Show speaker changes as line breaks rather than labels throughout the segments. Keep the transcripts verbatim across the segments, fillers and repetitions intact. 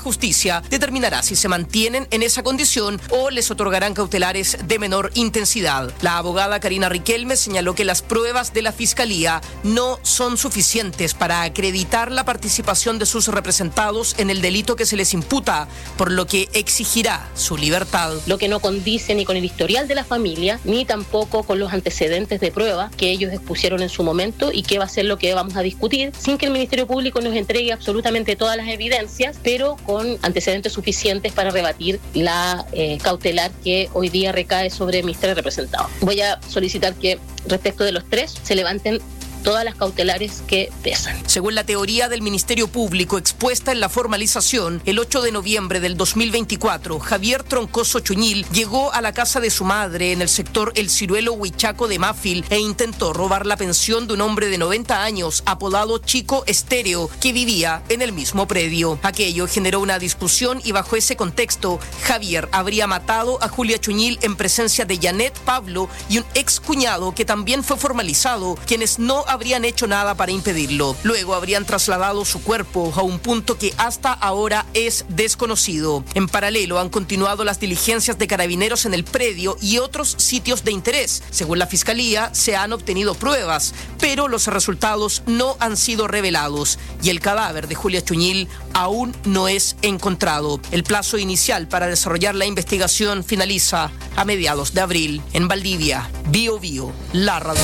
justicia determinará si se mantienen en esa condición o les otorgarán cautelares de menor intensidad. La abogada Karina Riquelme señaló que las pruebas de la Fiscalía no son suficientes para acreditar la participación de sus representados en el delito que se les imputa, por lo que exigirá su libertad.
Lo que no condice ni con el historial de la familia, ni tampoco con los antecedentes de prueba que ellos expusieron en su momento y que va a ser lo que vamos a discutir, sin que el Ministerio Público nos entregue absolutamente todas las evidencias, pero con antecedentes suficientes para rebatir la eh, cautelar que hoy día recae sobre mis tres representados. Voy a solicitar que respecto de los tres se levanten todas las cautelares que pesan.
Según la teoría del Ministerio Público expuesta en la formalización, el ocho de noviembre del dos mil veinticuatro, Javier Troncoso Chuñil llegó a la casa de su madre en el sector El Ciruelo Huichaco de Mafil e intentó robar la pensión de un hombre de noventa años apodado Chico Estéreo, que vivía en el mismo predio. Aquello generó una discusión y bajo ese contexto, Javier habría matado a Julia Chuñil en presencia de Janet Pablo y un ex cuñado que también fue formalizado, quienes no habrían hecho nada para impedirlo. Luego habrían trasladado su cuerpo a un punto que hasta ahora es desconocido. En paralelo han continuado las diligencias de carabineros en el predio y otros sitios de interés. Según la Fiscalía, se han obtenido pruebas, pero los resultados no han sido revelados y el cadáver de Julia Chuñil aún no es encontrado. El plazo inicial para desarrollar la investigación finaliza a mediados de abril. En Valdivia, Bio Bio, la radio.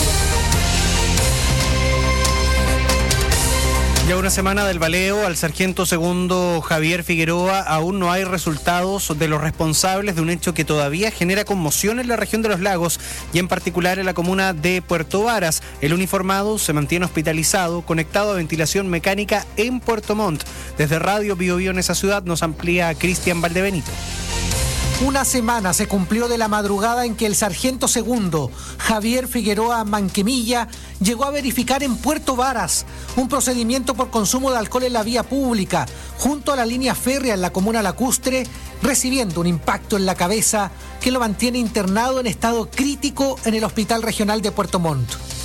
Ya una semana del baleo al sargento segundo Javier Figueroa, aún no hay resultados de los responsables de un hecho que todavía genera conmoción en la región de Los Lagos y en particular en la comuna de Puerto Varas. El uniformado se mantiene hospitalizado, conectado a ventilación mecánica en Puerto Montt. Desde Radio Bio Bio en esa ciudad nos amplía Cristian Valdebenito.
Una semana se cumplió de la madrugada en que el sargento segundo Javier Figueroa Manquemilla llegó a verificar en Puerto Varas un procedimiento por consumo de alcohol en la vía pública, junto a la línea férrea en la comuna lacustre, recibiendo un impacto en la cabeza que lo mantiene internado en estado crítico en el Hospital Regional de Puerto Montt.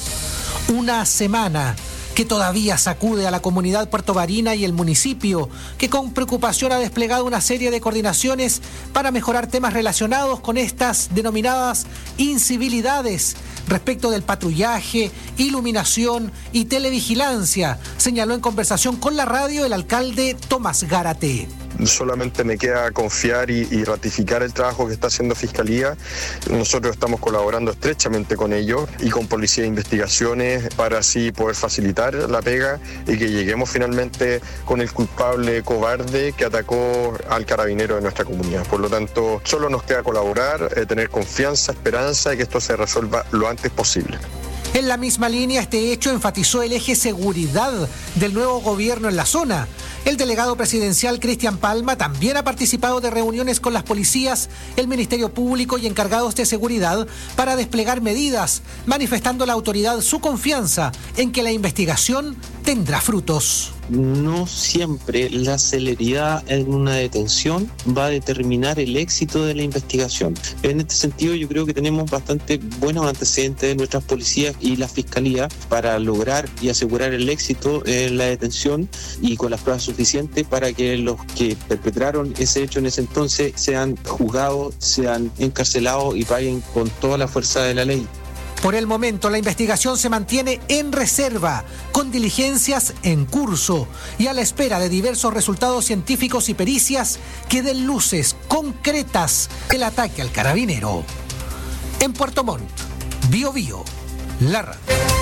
Una semana que todavía sacude a la comunidad puertovarina y el municipio, que con preocupación ha desplegado una serie de coordinaciones para mejorar temas relacionados con estas denominadas incivilidades respecto del patrullaje, iluminación y televigilancia, señaló en conversación con la radio el alcalde Tomás Gárate.
Solamente me queda confiar y, y ratificar el trabajo que está haciendo Fiscalía. Nosotros estamos colaborando estrechamente con ellos y con Policía de Investigaciones para así poder facilitar la pega y que lleguemos finalmente con el culpable cobarde que atacó al carabinero de nuestra comunidad. Por lo tanto, solo nos queda colaborar, eh, tener confianza, esperanza y que esto se resuelva lo antes posible.
En la misma línea, este hecho enfatizó el eje seguridad del nuevo gobierno en la zona. El delegado presidencial Cristian Palma también ha participado de reuniones con las policías, el Ministerio Público y encargados de seguridad para desplegar medidas, manifestando la autoridad su confianza en que la investigación tendrá frutos.
No siempre la celeridad en una detención va a determinar el éxito de la investigación. En este sentido, yo creo que tenemos bastante buenos antecedentes de nuestras policías y la Fiscalía para lograr y asegurar el éxito en la detención y con las pruebas suficientes para que los que perpetraron ese hecho en ese entonces sean juzgados, sean encarcelados y paguen con toda la fuerza de la ley.
Por el momento, la investigación se mantiene en reserva, con diligencias en curso y a la espera de diversos resultados científicos y pericias que den luces concretas del ataque al carabinero. En Puerto Montt, Bio Bio, la radio.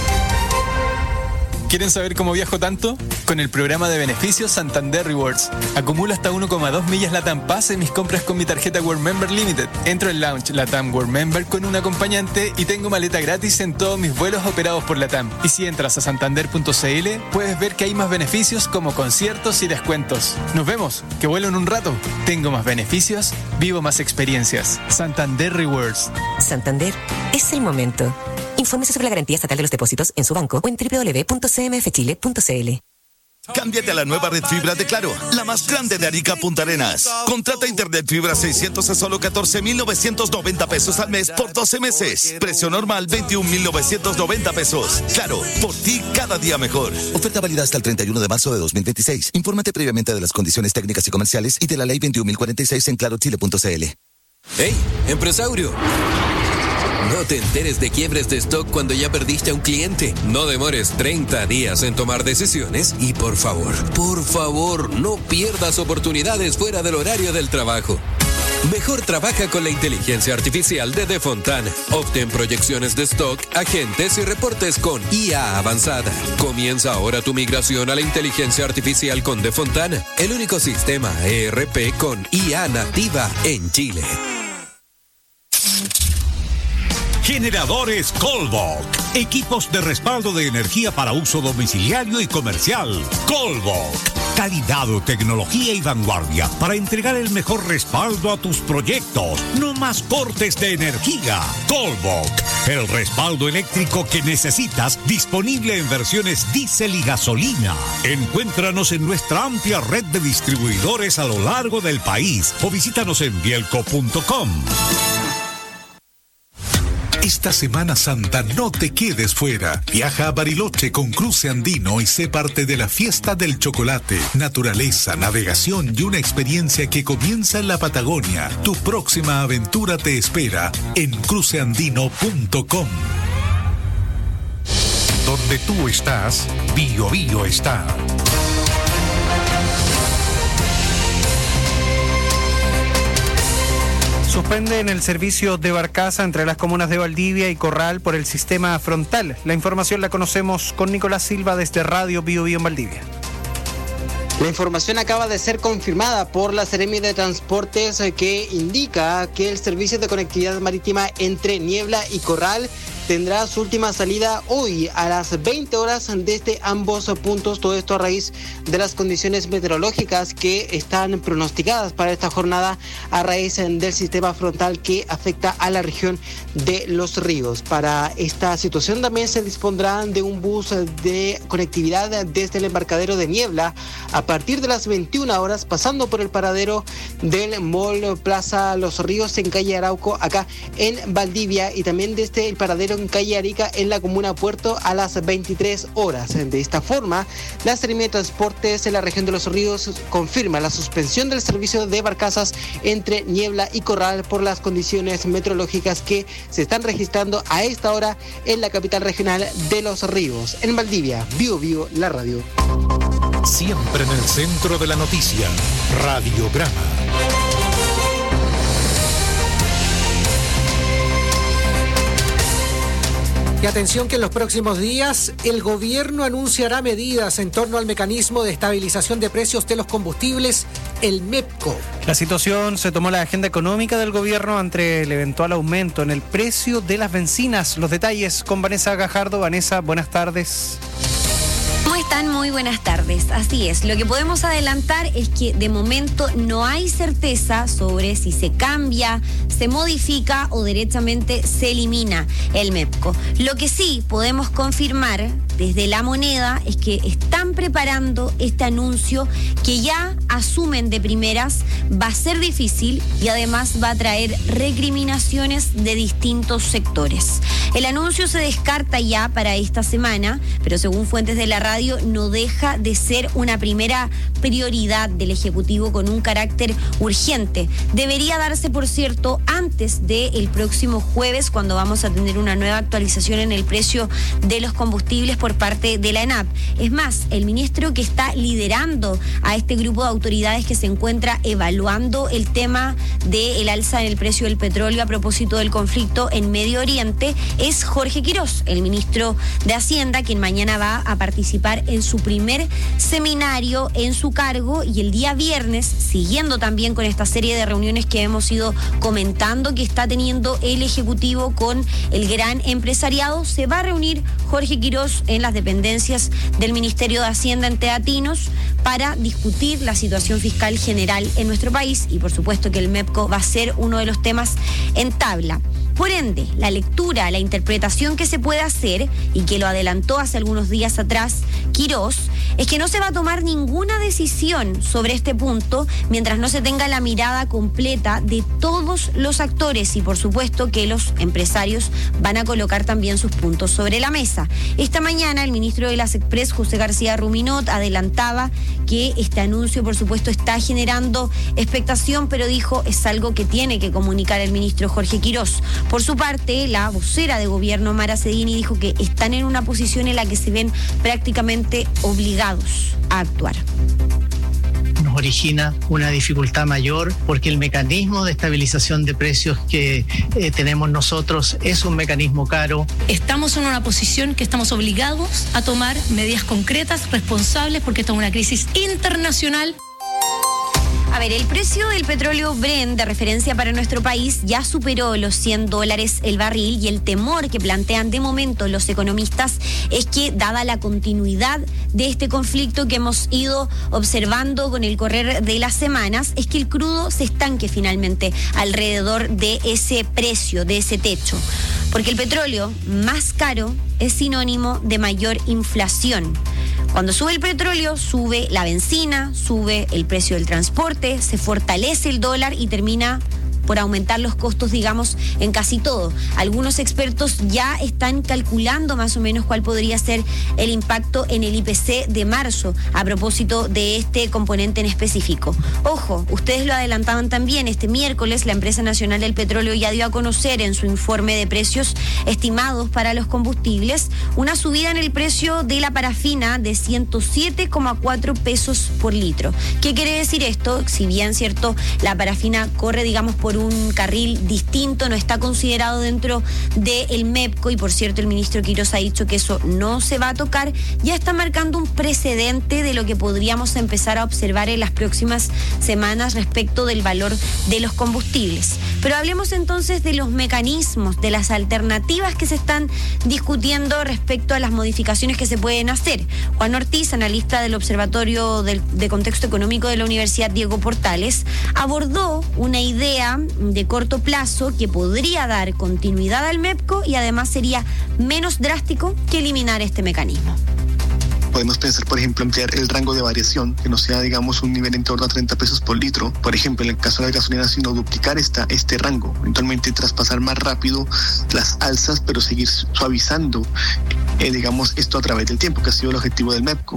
¿Quieren saber cómo viajo tanto? Con el programa de beneficios Santander Rewards. Acumulo hasta uno coma dos millas LATAM Pass en mis compras con mi tarjeta World Member Limited. Entro en Lounge LATAM World Member con un acompañante y tengo maleta gratis en todos mis vuelos operados por LATAM. Y si entras a santander punto c l, puedes ver que hay más beneficios como conciertos y descuentos. Nos vemos, que vuelo en un rato. Tengo más beneficios, vivo más experiencias. Santander Rewards.
Santander, es el momento. Infórmese sobre la garantía estatal de los depósitos en su banco o en doble u doble u doble u punto c m f chile punto c l.
Cámbiate a la nueva red fibra de Claro, la más grande de Arica Punta Arenas. Contrata internet fibra seiscientos a solo catorce mil novecientos noventa pesos al mes por doce meses. Precio normal veintiún mil novecientos noventa pesos. Claro, por ti cada día mejor. Oferta válida hasta el treinta y uno de marzo de dos mil veintiséis. Infórmate previamente de las condiciones técnicas y comerciales y de la ley veintiún mil cuarenta y seis en claro chile punto c l.
¡Hey, empresario! No te enteres de quiebres de stock cuando ya perdiste a un cliente. No demores treinta días en tomar decisiones y por favor, por favor, no pierdas oportunidades fuera del horario del trabajo. Mejor trabaja con la inteligencia artificial de Defontan. Obtén proyecciones de stock, agentes y reportes con I A avanzada. Comienza ahora tu migración a la inteligencia artificial con Defontan, el único sistema E R P con I A nativa en Chile.
Generadores Colbok. Equipos de respaldo de energía para uso domiciliario y comercial. Colbok. Calidad, tecnología y vanguardia para entregar el mejor respaldo a tus proyectos. No más cortes de energía. Colbok. El respaldo eléctrico que necesitas, disponible en versiones diésel y gasolina. Encuéntranos en nuestra amplia red de distribuidores a lo largo del país o visítanos en bielco punto com. Esta Semana Santa no te quedes fuera. Viaja a Bariloche con Cruce Andino y sé parte de la fiesta del chocolate, naturaleza, navegación y una experiencia que comienza en la Patagonia. Tu próxima aventura te espera en cruce andino punto com. Donde tú estás, Bio Bio está.
Suspenden el servicio de barcaza entre las comunas de Valdivia y Corral por el sistema frontal. La información la conocemos con Nicolás Silva desde Radio Bio Bio en Valdivia.
La información acaba de ser confirmada por la Seremi de Transportes, que indica que el servicio de conectividad marítima entre Niebla y Corral tendrá su última salida hoy a las veinte horas desde ambos puntos. Todo esto a raíz de las condiciones meteorológicas que están pronosticadas para esta jornada a raíz del sistema frontal que afecta a la región de Los Ríos. Para esta situación también se dispondrán de un bus de conectividad desde el embarcadero de Niebla a partir de las veintiuna horas, pasando por el paradero del Mall Plaza Los Ríos en calle Arauco, acá en Valdivia, y también desde el paradero en calle Arica en la comuna Puerto a las veintitrés horas. De esta forma, la Seremi de Transportes en la región de Los Ríos confirma la suspensión del servicio de barcazas entre Niebla y Corral por las condiciones meteorológicas que se están registrando a esta hora en la capital regional de Los Ríos. En Valdivia, Bio Bio, la radio.
Siempre en el centro de la noticia, Radiograma.
Y atención que en los próximos días el gobierno anunciará medidas en torno al mecanismo de estabilización de precios de los combustibles, el MEPCO.
La situación se tomó la agenda económica del gobierno ante el eventual aumento en el precio de las bencinas. Los detalles con Vanessa Gajardo. Vanessa, buenas tardes.
¿Cómo están? Muy buenas tardes. Así es, lo que podemos adelantar es que de momento no hay certeza sobre si se cambia, se modifica o derechamente se elimina el MEPCO. Lo que sí podemos confirmar desde La Moneda es que están preparando este anuncio que ya asumen de primeras va a ser difícil y además va a traer recriminaciones de distintos sectores. El anuncio se descarta ya para esta semana, pero según fuentes de la radio no deja de ser una primera prioridad del Ejecutivo con un carácter urgente. Debería darse, por cierto, antes del próximo jueves, cuando vamos a tener una nueva actualización en el precio de los combustibles por parte de la ENAP. Es más, el ministro que está liderando a este grupo de autoridades que se encuentra evaluando el tema del alza en el precio del petróleo a propósito del conflicto en Medio Oriente es Jorge Quirós, el ministro de Hacienda, quien mañana va a participar en su primer seminario en su cargo, y el día viernes, siguiendo también con esta serie de reuniones que hemos ido comentando que está teniendo el Ejecutivo con el gran empresariado, se va a reunir Jorge Quirós en las dependencias del Ministerio de Hacienda en Teatinos para discutir la situación fiscal general en nuestro país, y por supuesto que el MEPCO va a ser uno de los temas en tabla. Por ende, la lectura, la interpretación que se puede hacer, y que lo adelantó hace algunos días atrás Quirós, es que no se va a tomar ninguna decisión sobre este punto mientras no se tenga la mirada completa de todos los actores y por supuesto que los empresarios van a colocar también sus puntos sobre la mesa. Esta mañana el ministro de las Express, José García Ruminot, adelantaba que este anuncio por supuesto está generando expectación, pero dijo es algo que tiene que comunicar el ministro Jorge Quirós. Por su parte, la vocera de gobierno Mara Cedini dijo que están en una posición en la que se ven prácticamente obligados a actuar.
Nos origina una dificultad mayor porque el mecanismo de estabilización de precios que eh, tenemos nosotros es un mecanismo caro.
Estamos en una posición que estamos obligados a tomar medidas concretas, responsables, porque esta es una crisis internacional.
A ver, el precio del petróleo Brent de referencia para nuestro país ya superó los cien dólares el barril y el temor que plantean de momento los economistas es que, dada la continuidad de este conflicto que hemos ido observando con el correr de las semanas, es que el crudo se estanque finalmente alrededor de ese precio, de ese techo. Porque el petróleo más caro es sinónimo de mayor inflación. Cuando sube el petróleo, sube la benzina, sube el precio del transporte, se fortalece el dólar y termina por aumentar los costos, digamos, en casi todo. Algunos expertos ya están calculando más o menos cuál podría ser el impacto en el I P C de marzo a propósito de este componente en específico. Ojo, ustedes lo adelantaban también, este miércoles la Empresa Nacional del Petróleo ya dio a conocer en su informe de precios estimados para los combustibles una subida en el precio de la parafina de ciento siete coma cuatro pesos por litro. ¿Qué quiere decir esto? Si bien, cierto, la parafina corre, digamos, por un carril distinto, no está considerado dentro del MEPCO y por cierto el ministro Quirós ha dicho que eso no se va a tocar, ya está marcando un precedente de lo que podríamos empezar a observar en las próximas semanas respecto del valor de los combustibles. Pero hablemos entonces de los mecanismos, de las alternativas que se están discutiendo respecto a las modificaciones que se pueden hacer. Juan Ortiz, analista del Observatorio del, de Contexto Económico de la Universidad Diego Portales, abordó una idea de corto plazo que podría dar continuidad al MEPCO y además sería menos drástico que eliminar este mecanismo.
Podemos pensar, por ejemplo, ampliar el rango de variación, que no sea, digamos, un nivel en torno a treinta pesos por litro. Por ejemplo, en el caso de la gasolina, sino duplicar esta, este rango, eventualmente traspasar más rápido las alzas, pero seguir suavizando, eh, digamos, esto a través del tiempo, que ha sido el objetivo del MEPCO.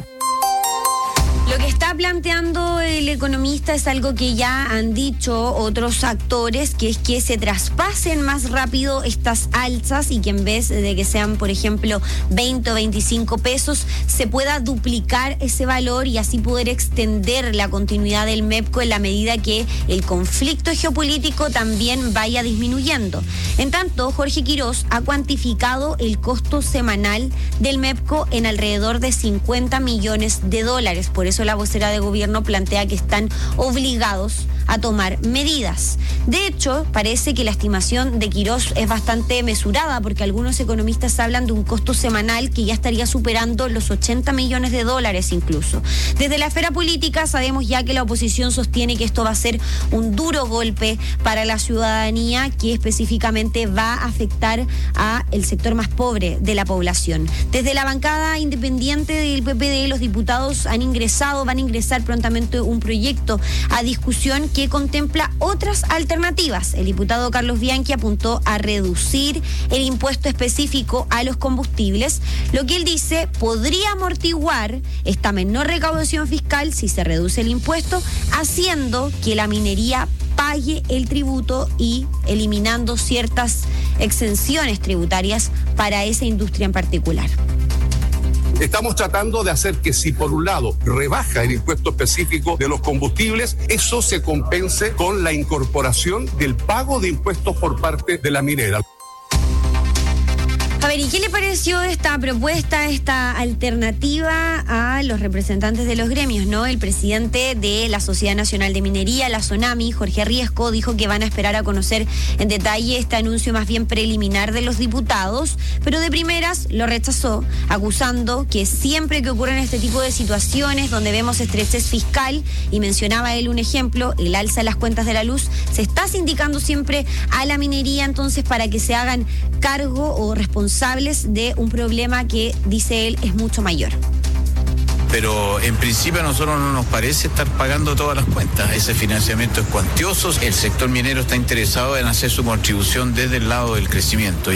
Lo que está planteando el economista es algo que ya han dicho otros actores, que es que se traspasen más rápido estas alzas y que en vez de que sean, por ejemplo, veinte o veinticinco pesos, se pueda duplicar ese valor y así poder extender la continuidad del MEPCO en la medida que el conflicto geopolítico también vaya disminuyendo. En tanto, Jorge Quirós ha cuantificado el costo semanal del MEPCO en alrededor de cincuenta millones de dólares. Por eso la vocera de gobierno plantea que están obligados a tomar medidas. De hecho, parece que la estimación de Quirós es bastante mesurada porque algunos economistas hablan de un costo semanal que ya estaría superando los ochenta millones de dólares incluso. Desde la esfera política sabemos ya que la oposición sostiene que esto va a ser un duro golpe para la ciudadanía que específicamente va a afectar a el sector más pobre de la población. Desde la bancada independiente del P P D, los diputados han ingresado, van a ingresar prontamente un proyecto a discusión que contempla otras alternativas. El diputado Carlos Bianchi apuntó a reducir el impuesto específico a los combustibles, lo que él dice podría amortiguar esta menor recaudación fiscal si se reduce el impuesto, haciendo que la minería pague el tributo y eliminando ciertas exenciones tributarias para esa industria en particular.
Estamos tratando de hacer que si por un lado rebaja el impuesto específico de los combustibles, eso se compense con la incorporación del pago de impuestos por parte de la minera.
A ver, ¿y qué le pareció esta propuesta, esta alternativa a los representantes de los gremios, no? El presidente de la Sociedad Nacional de Minería, la SONAMI, Jorge Riesco, dijo que van a esperar a conocer en detalle este anuncio más bien preliminar de los diputados, pero de primeras lo rechazó, acusando que siempre que ocurren este tipo de situaciones donde vemos estrechez fiscal, y mencionaba él un ejemplo, el alza de las cuentas de la luz, se está sindicando siempre a la minería entonces para que se hagan cargo o responsables de un problema que, dice él, es mucho mayor.
pero en principio a nosotros no nos parece estar pagando todas las cuentas. Ese financiamiento es cuantioso, el sector minero está interesado en hacer su contribución desde el lado del crecimiento.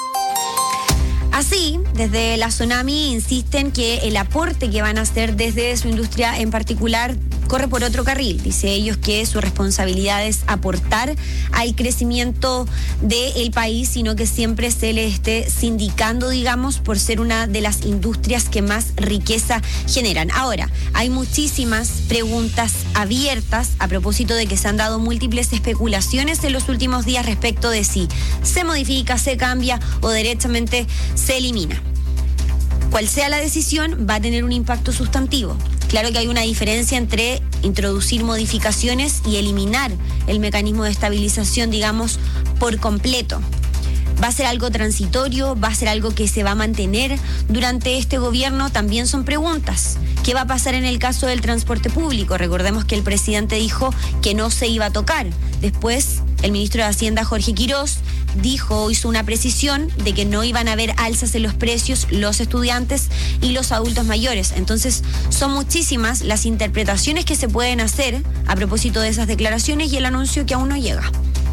Así, desde la Tsunami insisten que el aporte que van a hacer desde su industria en particular corre por otro carril. Dice ellos que su responsabilidad es aportar al crecimiento del país, sino que siempre se le esté sindicando, digamos, por ser una de las industrias que más riqueza generan. Ahora, hay muchísimas preguntas abiertas a propósito de que se han dado múltiples especulaciones en los últimos días respecto de si se modifica, se cambia o derechamente se elimina. Cual sea la decisión, va a tener un impacto sustantivo. Claro que hay una diferencia entre introducir modificaciones y eliminar el mecanismo de estabilización, digamos, por completo. ¿Va a ser algo transitorio? ¿Va a ser algo que se va a mantener durante este gobierno? También son preguntas. ¿Qué va a pasar en el caso del transporte público? Recordemos que el presidente dijo que no se iba a tocar. Después, el ministro de Hacienda, Jorge Quirós, dijo, hizo una precisión de que no iban a haber alzas en los precios los estudiantes y los adultos mayores. Entonces, son muchísimas las interpretaciones que se pueden hacer a propósito de esas declaraciones y el anuncio que aún no llega.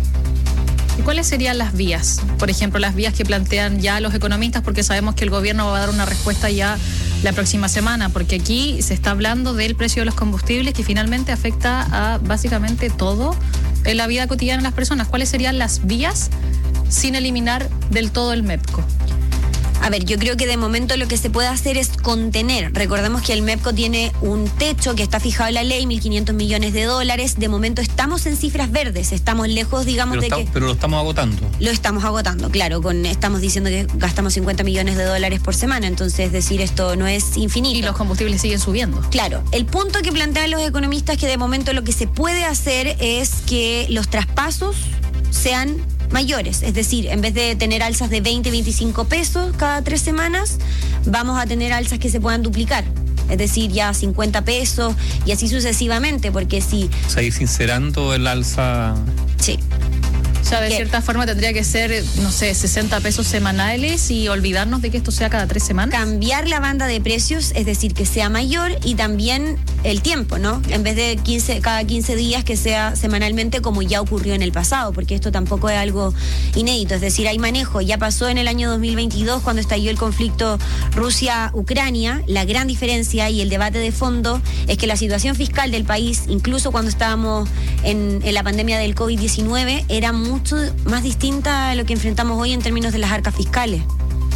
¿Y cuáles serían las vías? Por ejemplo, las vías que plantean ya los economistas, porque sabemos que el gobierno va a dar una respuesta ya la próxima semana, porque aquí se está hablando del precio de los combustibles que finalmente afecta a básicamente todo en la vida cotidiana de las personas. ¿Cuáles serían las vías sin eliminar del todo el MEPCO?
A ver, yo creo que de momento lo que se puede hacer es contener. Recordemos que el MEPCO tiene un techo que está fijado en la ley, mil quinientos millones de dólares. De momento estamos en cifras verdes, estamos lejos, digamos,
pero
de
está,
que...
Pero lo estamos agotando.
Lo estamos agotando, claro. Con, estamos diciendo que gastamos cincuenta millones de dólares por semana, entonces, es decir, esto no es infinito.
Y los combustibles siguen subiendo.
Claro. El punto que plantean los economistas es que de momento lo que se puede hacer es que los traspasos sean mayores, es decir, en vez de tener alzas de veinte, veinticinco pesos cada tres semanas, vamos a tener alzas que se puedan duplicar, es decir, ya cincuenta pesos y así sucesivamente, porque si...
O sea, ir sincerando el alza...
Sí.
O sea, de ¿Qué? cierta forma tendría que ser, no sé, sesenta pesos semanales y olvidarnos de que esto sea cada tres semanas.
Cambiar la banda de precios, es decir, que sea mayor y también el tiempo, ¿no? En vez de quince, cada quince días que sea semanalmente como ya ocurrió en el pasado, porque esto tampoco es algo inédito, es decir, hay manejo. Ya pasó en el año dos mil veintidós cuando estalló el conflicto Rusia-Ucrania. La gran diferencia y el debate de fondo es que la situación fiscal del país, incluso cuando estábamos en, en la pandemia del COVID diecinueve, era muy mucho más distinta a lo que enfrentamos hoy en términos de las arcas fiscales.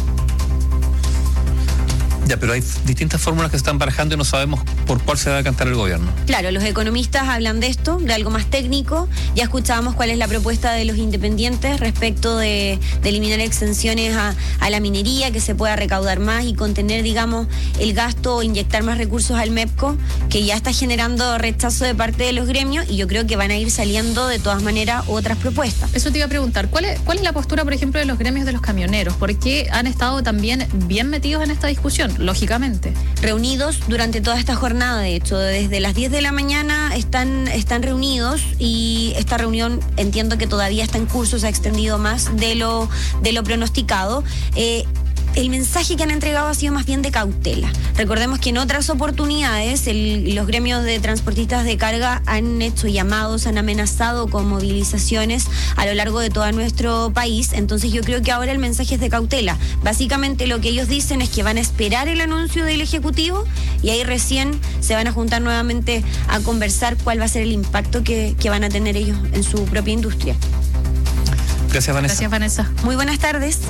Ya, pero hay distintas fórmulas que se están barajando y no sabemos por cuál se va a decantar el gobierno.
Claro, los economistas hablan de esto, de algo más técnico. Ya escuchábamos cuál es la propuesta de los independientes respecto de, de eliminar exenciones a, a la minería, que se pueda recaudar más y contener, digamos, el gasto o inyectar más recursos al MEPCO, que ya está generando rechazo de parte de los gremios y yo creo que van a ir saliendo de todas maneras otras propuestas.
Eso te iba a preguntar, ¿cuál es, cuál es la postura, por ejemplo, de los gremios de los camioneros? Porque han estado también bien metidos en esta discusión. Lógicamente.
Reunidos durante toda esta jornada, de hecho, desde las diez de la mañana están, están reunidos y esta reunión entiendo que todavía está en curso, se ha extendido más de lo, de lo pronosticado. Eh, El mensaje que han entregado ha sido más bien de cautela. Recordemos que en otras oportunidades el, los gremios de transportistas de carga han hecho llamados, han amenazado con movilizaciones a lo largo de todo nuestro país. Entonces yo creo que ahora el mensaje es de cautela. Básicamente lo que ellos dicen es que van a esperar el anuncio del Ejecutivo y ahí recién se van a juntar nuevamente a conversar cuál va a ser el impacto que, que van a tener ellos en su propia industria.
Gracias, Vanessa.
Gracias, Vanessa.
Muy buenas tardes.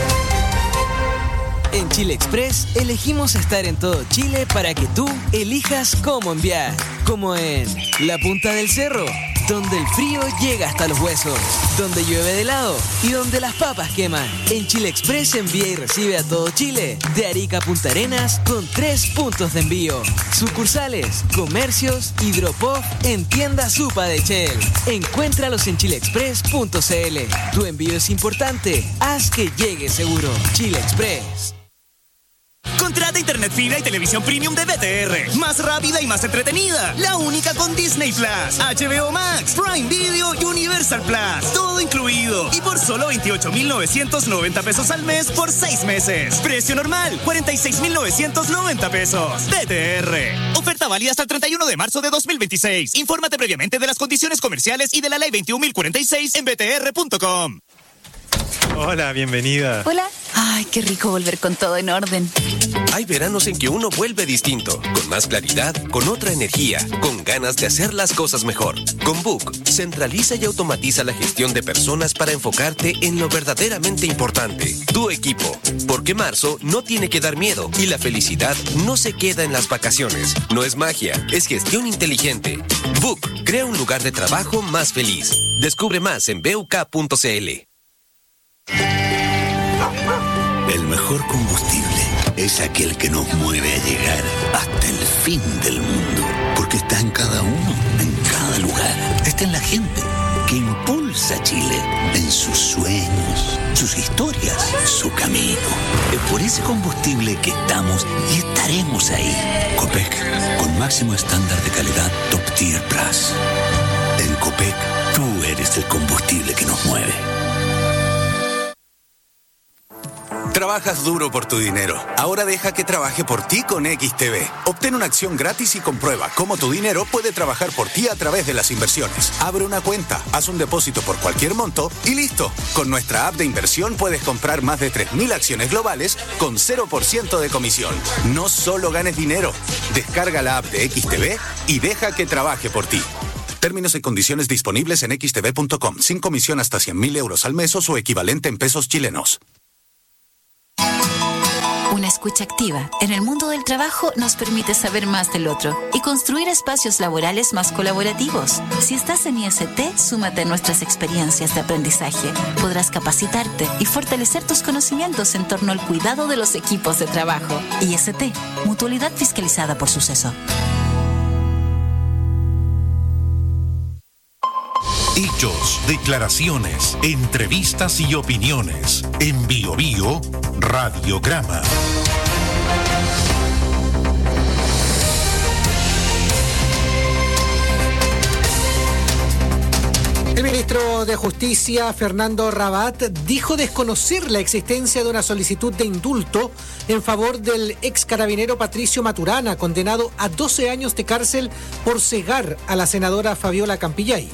En Chile Express elegimos estar en todo Chile para que tú elijas cómo enviar. Como en la punta del cerro, donde el frío llega hasta los huesos, donde llueve de helado y donde las papas queman. En Chile Express envía y recibe a todo Chile, de Arica a Punta Arenas, con tres puntos de envío. Sucursales, comercios, hidropop en tienda Supa de Shell. Encuéntralos en chile express punto c l. Tu envío es importante, haz que llegue seguro. Chile Express.
Contrata
internet fibra y televisión premium de B T R. Más rápida y más entretenida. La única con Disney Plus, H B O Max, Prime Video y Universal Plus. Todo incluido. Y por solo veintiocho mil novecientos noventa pesos al mes por seis meses. Precio normal, cuarenta y seis mil novecientos noventa pesos. B T R. Oferta válida hasta el treinta y uno de marzo de dos mil veintiséis. Infórmate previamente de las condiciones comerciales y de la ley veintiún mil cuarenta y seis en b t r punto com.
Hola, bienvenida.
Hola. Ay, qué rico volver con todo en orden.
Hay veranos en que uno vuelve distinto, con más claridad, con otra energía, con ganas de hacer las cosas mejor. Con Book, centraliza y automatiza la gestión de personas para enfocarte en lo verdaderamente importante, tu equipo. Porque marzo no tiene que dar miedo y la felicidad no se queda en las vacaciones. No es magia, es gestión inteligente. Book, crea un lugar de trabajo más feliz. Descubre más en b u k punto c l.
El mejor combustible es aquel que nos mueve a llegar hasta el fin del mundo, porque está en cada uno, en cada lugar. Está en la gente que impulsa a Chile, en sus sueños, sus historias, su camino. Es por ese combustible que estamos y estaremos ahí. Copec, con máximo estándar de calidad Top Tier Plus. En Copec, tú eres el combustible que nos mueve.
Trabajas duro por tu dinero. Ahora deja que trabaje por ti con X T B. Obtén una acción gratis y comprueba cómo tu dinero puede trabajar por ti a través de las inversiones. Abre una cuenta, haz un depósito por cualquier monto y listo. Con nuestra app de inversión puedes comprar más de tres mil acciones globales con cero por ciento de comisión. No solo ganes dinero. Descarga la app de X T B y deja que trabaje por ti. Términos y condiciones disponibles en x t b punto com. Sin comisión hasta cien mil euros al mes o su equivalente en pesos chilenos.
Una escucha activa en el mundo del trabajo nos permite saber más del otro y construir espacios laborales más colaborativos. Si estás en I S T, súmate a nuestras experiencias de aprendizaje. Podrás capacitarte y fortalecer tus conocimientos en torno al cuidado de los equipos de trabajo. I S T, mutualidad fiscalizada por Suceso.
Hechos, declaraciones, entrevistas y opiniones. En Bio Bio, Radiograma.
El ministro de Justicia, Fernando Rabat, dijo desconocer la existencia de una solicitud de indulto en favor del ex carabinero Patricio Maturana, condenado a doce años de cárcel por cegar a la senadora Fabiola Campillay.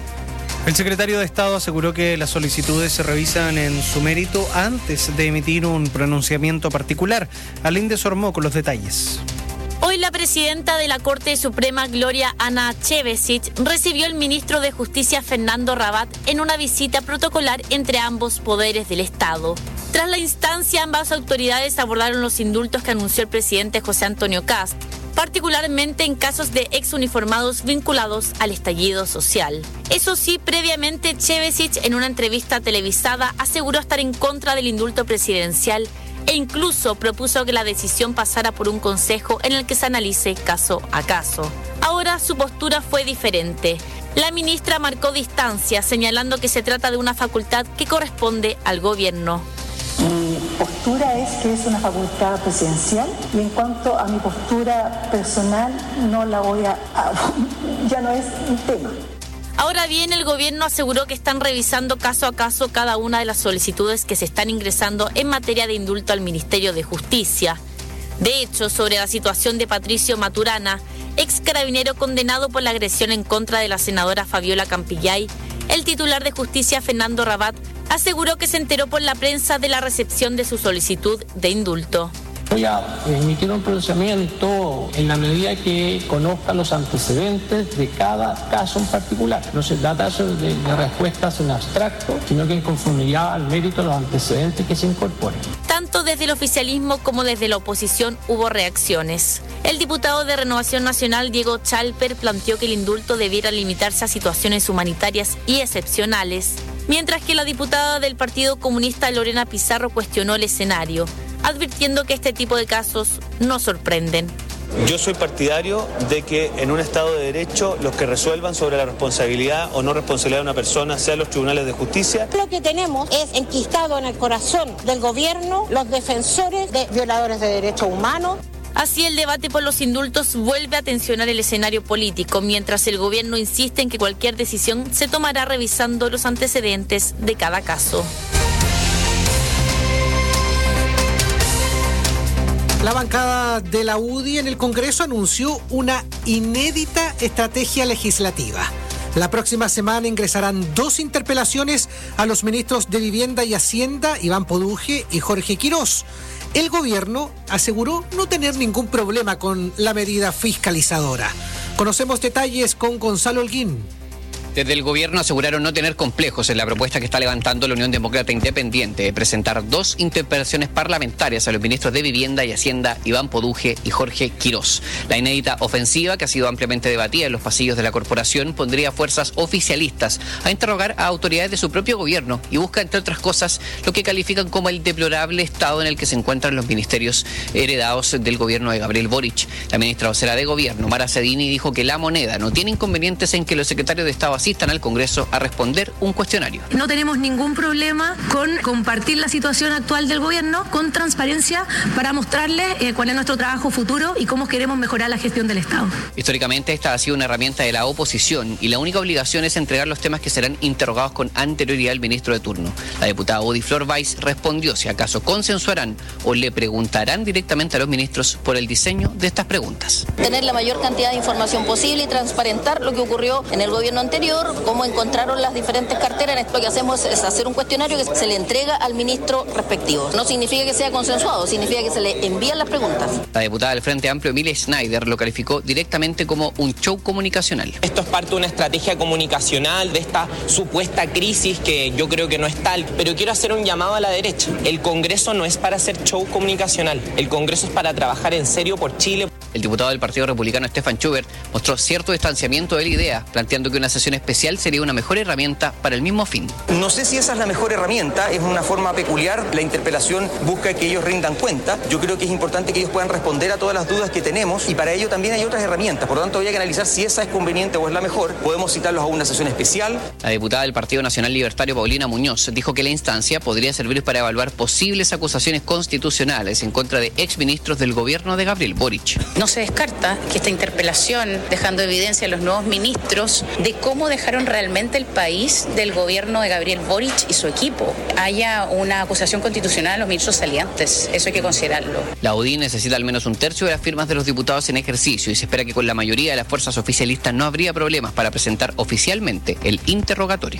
El secretario de Estado aseguró que las solicitudes se revisan en su mérito antes de emitir un pronunciamiento particular. Alinde Sormó con los detalles.
Hoy la presidenta de la Corte Suprema, Gloria Ana Chevesic, recibió al ministro de Justicia, Fernando Rabat, en una visita protocolar entre ambos poderes del Estado. Tras la instancia, ambas autoridades abordaron los indultos que anunció el presidente José Antonio Kast, particularmente en casos de exuniformados vinculados al estallido social. Eso sí, previamente Chevesic, en una entrevista televisada, aseguró estar en contra del indulto presidencial e incluso propuso que la decisión pasara por un consejo en el que se analice caso a caso. Ahora su postura fue diferente. La ministra marcó distancia, señalando que se trata de una facultad que corresponde al gobierno.
Mi postura es que es una facultad presidencial y en cuanto a mi postura personal no la voy a... a ya no es un tema.
Ahora bien, el gobierno aseguró que están revisando caso a caso cada una de las solicitudes que se están ingresando en materia de indulto al Ministerio de Justicia. De hecho, sobre la situación de Patricio Maturana, ex carabinero condenado por la agresión en contra de la senadora Fabiola Campillay, el titular de Justicia, Fernando Rabat, aseguró que se enteró por la prensa de la recepción de su solicitud de indulto.
Voy a emitir un pronunciamiento en la medida que conozca los antecedentes de cada caso en particular. No se trata de, de respuestas en abstracto, sino que en conformidad al mérito de los antecedentes que se incorporen.
Tanto desde el oficialismo como desde la oposición hubo reacciones. El diputado de Renovación Nacional, Diego Chalper, planteó que el indulto debiera limitarse a situaciones humanitarias y excepcionales, mientras que la diputada del Partido Comunista, Lorena Pizarro, cuestionó el escenario, advirtiendo que este tipo de casos no sorprenden.
Yo soy partidario de que en un Estado de Derecho los que resuelvan sobre la responsabilidad o no responsabilidad de una persona sean los tribunales de justicia.
Lo que tenemos es enquistado en el corazón del gobierno los defensores de violadores de derechos humanos.
Así, el debate por los indultos vuelve a tensionar el escenario político, mientras el gobierno insiste en que cualquier decisión se tomará revisando los antecedentes de cada caso.
La bancada de la U D I en el Congreso anunció una inédita estrategia legislativa. La próxima semana ingresarán dos interpelaciones a los ministros de Vivienda y Hacienda, Iván Poduje y Jorge Quirós. El gobierno aseguró no tener ningún problema con la medida fiscalizadora. Conocemos detalles con Gonzalo Holguín.
Desde el gobierno aseguraron no tener complejos en la propuesta que está levantando la Unión Demócrata Independiente de presentar dos interpelaciones parlamentarias a los ministros de Vivienda y Hacienda, Iván Poduje y Jorge Quirós. La inédita ofensiva, que ha sido ampliamente debatida en los pasillos de la corporación, pondría fuerzas oficialistas a interrogar a autoridades de su propio gobierno y busca, entre otras cosas, lo que califican como el deplorable estado en el que se encuentran los ministerios heredados del gobierno de Gabriel Boric. La ministra vocera de Gobierno, Mara Cedini, dijo que la moneda no tiene inconvenientes en que los secretarios de Estado asistan al Congreso a responder un cuestionario.
No tenemos ningún problema con compartir la situación actual del gobierno con transparencia para mostrarles eh, cuál es nuestro trabajo futuro y cómo queremos mejorar la gestión del Estado.
Históricamente esta ha sido una herramienta de la oposición y la única obligación es entregar los temas que serán interrogados con anterioridad al ministro de turno. La diputada Udi Flor Weiss respondió si acaso consensuarán o le preguntarán directamente a los ministros por el diseño de estas preguntas.
Tener la mayor cantidad de información posible y transparentar lo que ocurrió en el gobierno anterior, cómo encontraron las diferentes carteras. Esto que hacemos es hacer un cuestionario que se le entrega al ministro respectivo. No significa que sea consensuado, significa que se le envían las preguntas.
La diputada del Frente Amplio, Emilia Schneider, lo calificó directamente como un show comunicacional.
Esto es parte de una estrategia comunicacional de esta supuesta crisis que yo creo que no es tal, pero quiero hacer un llamado a la derecha. El Congreso no es para hacer show comunicacional, el Congreso es para trabajar en serio por Chile.
El diputado del Partido Republicano, Stefan Schubert, mostró cierto distanciamiento de la idea, planteando que una sesión especial sería una mejor herramienta para el mismo fin.
No sé si esa es la mejor herramienta, es una forma peculiar. La interpelación busca que ellos rindan cuenta. Yo creo que es importante que ellos puedan responder a todas las dudas que tenemos y para ello también hay otras herramientas. Por lo tanto, habría que analizar si esa es conveniente o es la mejor. Podemos citarlos a una sesión especial.
La diputada del Partido Nacional Libertario, Paulina Muñoz, dijo que la instancia podría servir para evaluar posibles acusaciones constitucionales en contra de exministros del gobierno de Gabriel Boric.
No se descarta que esta interpelación, dejando evidencia a los nuevos ministros de cómo dejaron realmente el país del gobierno de Gabriel Boric y su equipo, haya una acusación constitucional a los ministros salientes. Eso hay que considerarlo.
La U D I necesita al menos un tercio de las firmas de los diputados en ejercicio y se espera que con la mayoría de las fuerzas oficialistas no habría problemas para presentar oficialmente el interrogatorio.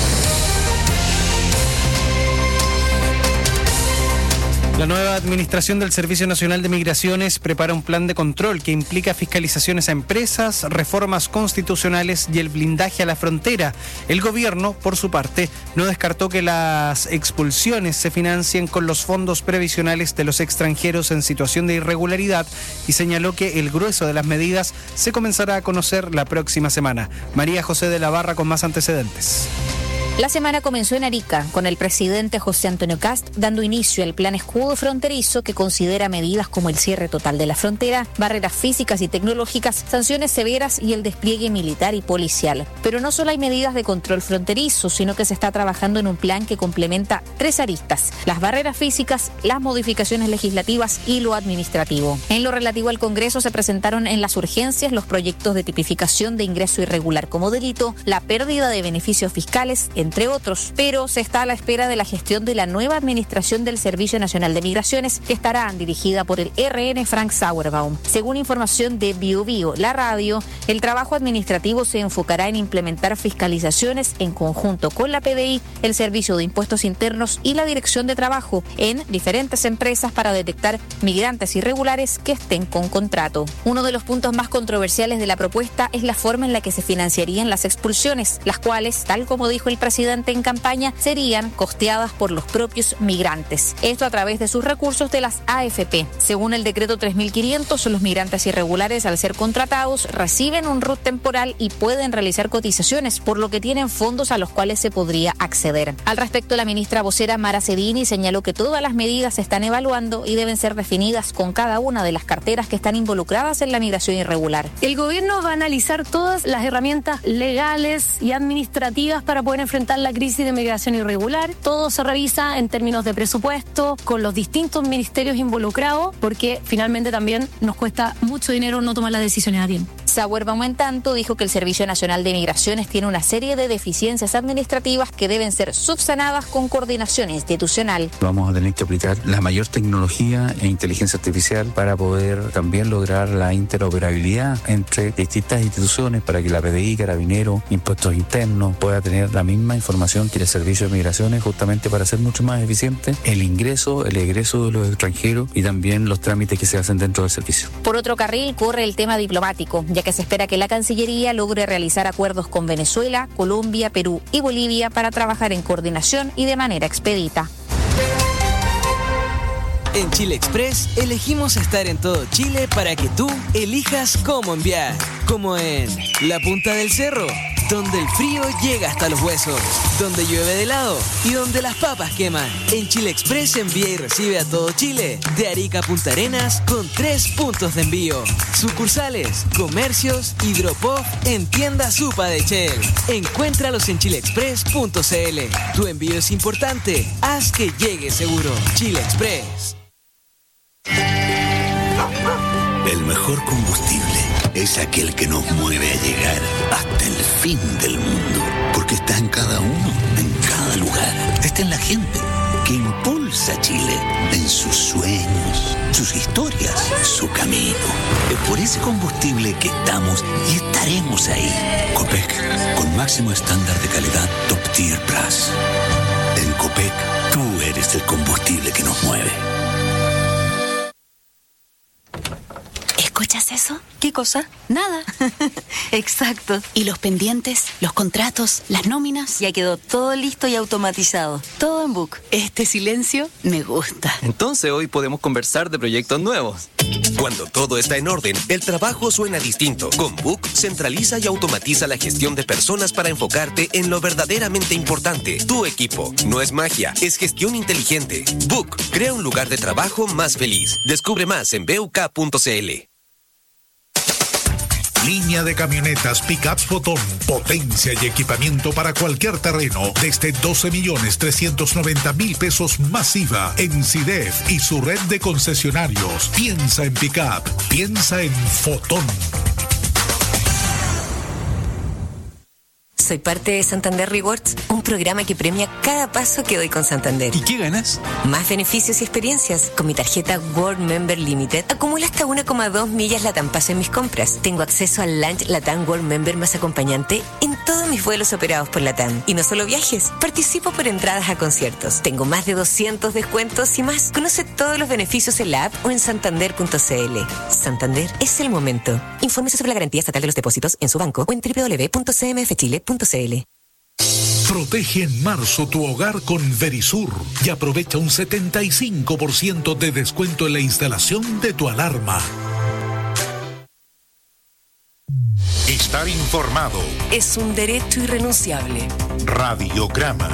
La nueva administración del Servicio Nacional de Migraciones prepara un plan de control que implica fiscalizaciones a empresas, reformas constitucionales y el blindaje a la frontera. El gobierno, por su parte, no descartó que las expulsiones se financien con los fondos previsionales de los extranjeros en situación de irregularidad y señaló que el grueso de las medidas se comenzará a conocer la próxima semana. María José de la Barra con más antecedentes.
La semana comenzó en Arica, con el presidente José Antonio Kast dando inicio al plan escudo fronterizo que considera medidas como el cierre total de la frontera, barreras físicas y tecnológicas, sanciones severas y el despliegue militar y policial. Pero no solo hay medidas de control fronterizo, sino que se está trabajando en un plan que complementa tres aristas: las barreras físicas, las modificaciones legislativas y lo administrativo. En lo relativo al Congreso se presentaron en las urgencias los proyectos de tipificación de ingreso irregular como delito, la pérdida de beneficios fiscales, entre otros, pero se está a la espera de la gestión de la nueva administración del Servicio Nacional de Migraciones, que estará dirigida por el R N Frank Sauerbaum. Según información de Bio Bio, la radio, el trabajo administrativo se enfocará en implementar fiscalizaciones en conjunto con la P D I, el Servicio de Impuestos Internos y la Dirección de Trabajo en diferentes empresas para detectar migrantes irregulares que estén con contrato. Uno de los puntos más controversiales de la propuesta es la forma en la que se financiarían las expulsiones, las cuales, tal como dijo el presidente presidente en campaña serían costeadas por los propios migrantes. Esto a través de sus recursos de las A F P. Según el decreto tres mil quinientos, los migrantes irregulares, al ser contratados, reciben un R U T temporal y pueden realizar cotizaciones, por lo que tienen fondos a los cuales se podría acceder. Al respecto, la ministra vocera Mara Cedini señaló que todas las medidas se están evaluando y deben ser definidas con cada una de las carteras que están involucradas en la migración irregular.
El gobierno va a analizar todas las herramientas legales y administrativas para poder enfrentar la crisis de migración irregular. Todo se revisa en términos de presupuesto, con los distintos ministerios involucrados, porque finalmente también nos cuesta mucho dinero no tomar las decisiones a tiempo.
Sauerbaum, en tanto, dijo que el Servicio Nacional de Migraciones tiene una serie de deficiencias administrativas que deben ser subsanadas con coordinación institucional.
Vamos a tener que aplicar la mayor tecnología e inteligencia artificial para poder también lograr la interoperabilidad entre distintas instituciones para que la P D I, Carabineros, Impuestos Internos pueda tener la misma información que el Servicio de Migraciones, justamente para hacer mucho más eficiente el ingreso, el egreso de los extranjeros y también los trámites que se hacen dentro del servicio.
Por otro carril corre el tema diplomático, ya que se espera que la Cancillería logre realizar acuerdos con Venezuela, Colombia, Perú y Bolivia para trabajar en coordinación y de manera expedita.
En Chile Express elegimos estar en todo Chile para que tú elijas cómo enviar. Como en La Punta del Cerro, donde el frío llega hasta los huesos, donde llueve de helado y donde las papas queman. En Chile Express envía y recibe a todo Chile, de Arica a Punta Arenas, con tres puntos de envío. Sucursales, comercios, hidropop en tienda Supa de Shell. Encuéntralos en chile express punto c l. Tu envío es importante, haz que llegue seguro. Chile Express.
El mejor combustible es aquel que nos mueve a llegar hasta el fin del mundo. Porque está en cada uno, en cada lugar. Está en la gente que impulsa a Chile en sus sueños, sus historias, su camino. Es por ese combustible que estamos y estaremos ahí. Copec, con máximo estándar de calidad Top Tier Plus. En Copec, tú eres el combustible que nos mueve.
¿Escuchas eso? ¿Qué cosa? Nada. Exacto. ¿Y los pendientes, los contratos, las nóminas? Ya quedó todo listo y automatizado. Todo en Book. Este silencio me gusta.
Entonces hoy podemos conversar de proyectos nuevos.
Cuando todo está en orden, el trabajo suena distinto. Con Book, centraliza y automatiza la gestión de personas para enfocarte en lo verdaderamente importante. Tu equipo. No es magia, es gestión inteligente. Book, crea un lugar de trabajo más feliz. Descubre más en b u k punto c l.
Línea de camionetas Pickup Fotón. Potencia y equipamiento para cualquier terreno. Desde doce millones trescientos noventa mil pesos masiva en SIDEF y su red de concesionarios. Piensa en Pickup. Piensa en Fotón.
Soy parte de Santander Rewards, un programa que premia cada paso que doy con Santander.
¿Y qué ganas?
Más beneficios y experiencias. Con mi tarjeta World Member Limited, acumula hasta una coma dos millas Latam Paso en mis compras. Tengo acceso al Lunch Latam World Member más acompañante en todos mis vuelos operados por Latam. Y no solo viajes, participo por entradas a conciertos. Tengo más de doscientos descuentos y más. Conoce todos los beneficios en la app o en santander punto c l. Santander es el momento. Infórmese sobre la garantía estatal de los depósitos en su banco o en doble u doble u doble u punto c m f chile punto c l.
Protege en marzo tu hogar con Verisur y aprovecha un setenta y cinco por ciento de descuento en la instalación de tu alarma. Estar informado
es un derecho irrenunciable.
Radiograma.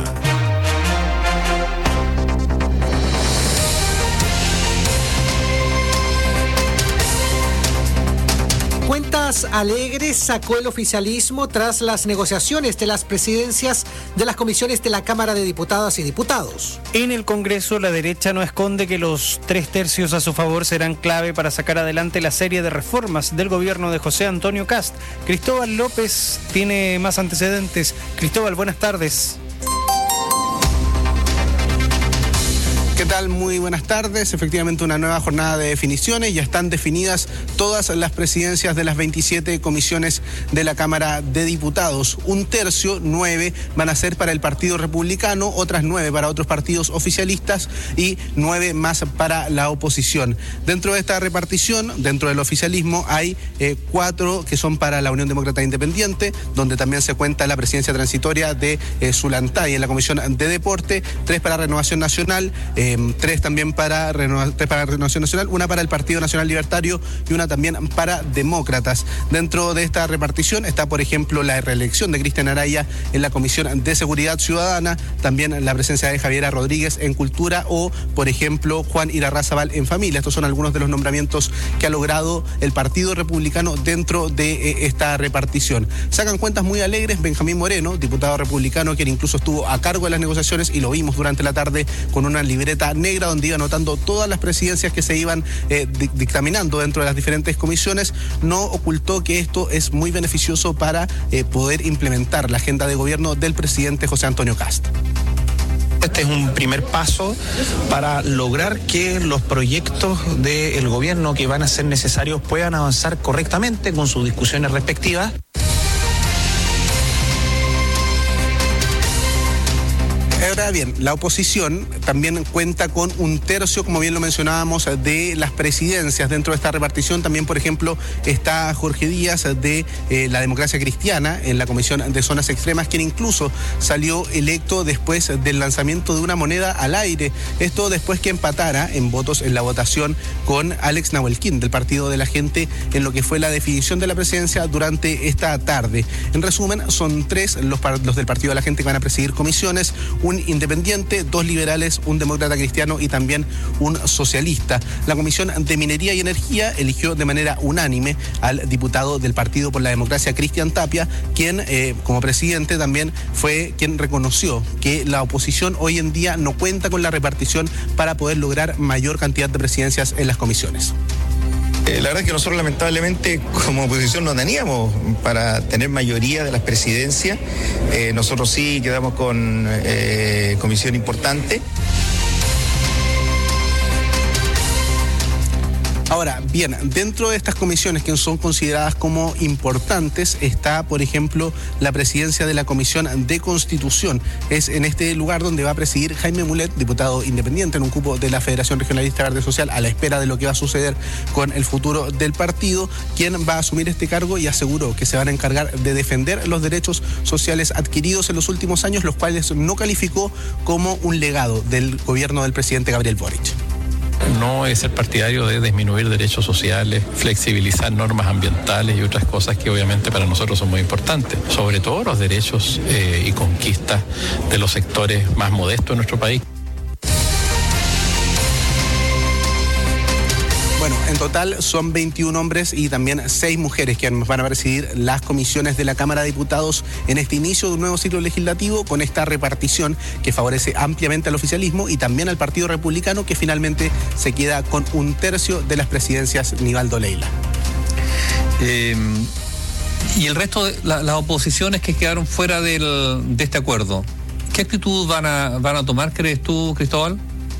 Cuentas alegres sacó el oficialismo tras las negociaciones de las presidencias de las comisiones de la Cámara de Diputadas y Diputados.
En el Congreso, la derecha no esconde que los tres tercios a su favor serán clave para sacar adelante la serie de reformas del gobierno de José Antonio Kast. Cristóbal López tiene más antecedentes. Cristóbal, buenas tardes.
¿Qué tal?
tal? Muy buenas tardes. Efectivamente, una nueva jornada de definiciones. Ya están definidas todas las presidencias de las veintisiete comisiones de la Cámara de Diputados. Un tercio, nueve, van a ser para el Partido Republicano, otras nueve para otros partidos oficialistas y nueve más para la oposición. Dentro de esta repartición, dentro del oficialismo, hay eh, cuatro que son para la Unión Demócrata Independiente, donde también se cuenta la presidencia transitoria de eh, Zulantay en la Comisión de Deporte, tres para Renovación Nacional, eh, tres también para, Renova, tres para Renovación Nacional, una para el Partido Nacional Libertario y una también para Demócratas. Dentro de esta repartición está, por ejemplo, la reelección de Cristian Araya en la Comisión de Seguridad Ciudadana, también la presencia de Javiera Rodríguez en Cultura o, por ejemplo, Juan Irarrázaval en Familia. Estos son algunos de los nombramientos que ha logrado el Partido Republicano dentro de eh, esta repartición. Sacan cuentas muy alegres Benjamín Moreno, diputado republicano, quien incluso estuvo a cargo de las negociaciones y lo vimos durante la tarde con una libreta negra donde iba anotando todas las presidencias que se iban eh, dictaminando dentro de las diferentes comisiones. No ocultó que esto es muy beneficioso para eh, poder implementar la agenda de gobierno del presidente José Antonio Kast.
Este es un primer paso para lograr que los proyectos del gobierno que van a ser necesarios puedan avanzar correctamente con sus discusiones respectivas.
Ahora bien, la oposición también cuenta con un tercio, como bien lo mencionábamos, de las presidencias. Dentro de esta repartición también, por ejemplo, está Jorge Díaz de eh, la Democracia Cristiana en la Comisión de Zonas Extremas, quien incluso salió electo después del lanzamiento de una moneda al aire. Esto después que empatara en votos en la votación con Alex Nahuelquín del Partido de la Gente en lo que fue la definición de la presidencia durante esta tarde. En resumen, son tres los, los del Partido de la Gente que van a presidir comisiones, un independiente, dos liberales, un demócrata cristiano y también un socialista. La Comisión de Minería y Energía eligió de manera unánime al diputado del Partido por la Democracia, Cristian Tapia, quien eh, como presidente también fue quien reconoció que la oposición hoy en día no cuenta con la repartición para poder lograr mayor cantidad de presidencias en las comisiones.
Eh, la verdad es que nosotros lamentablemente como oposición no teníamos para tener mayoría de las presidencias. Eh, nosotros sí quedamos con eh, comisión importante.
Ahora, bien, dentro de estas comisiones que son consideradas como importantes está, por ejemplo, la presidencia de la Comisión de Constitución. Es en este lugar donde va a presidir Jaime Mulet, diputado independiente en un cupo de la Federación Regionalista Verde Social, a la espera de lo que va a suceder con el futuro del partido, quien va a asumir este cargo y aseguró que se van a encargar de defender los derechos sociales adquiridos en los últimos años, los cuales no calificó como un legado del gobierno del presidente Gabriel Boric.
No es ser partidario de disminuir derechos sociales, flexibilizar normas ambientales y otras cosas que obviamente para nosotros son muy importantes, sobre todo los derechos eh, y conquistas de los sectores más modestos de nuestro país.
Bueno, en total son veintiún hombres y también seis mujeres que van a presidir las comisiones de la Cámara de Diputados en este inicio de un nuevo ciclo legislativo con esta repartición que favorece ampliamente al oficialismo y también al Partido Republicano, que finalmente se queda con un tercio de las presidencias. Nivaldo Leila.
Eh, y el resto de la, las oposiciones que quedaron fuera del, de este acuerdo, ¿qué actitud van a, van a tomar, crees tú, Cristóbal?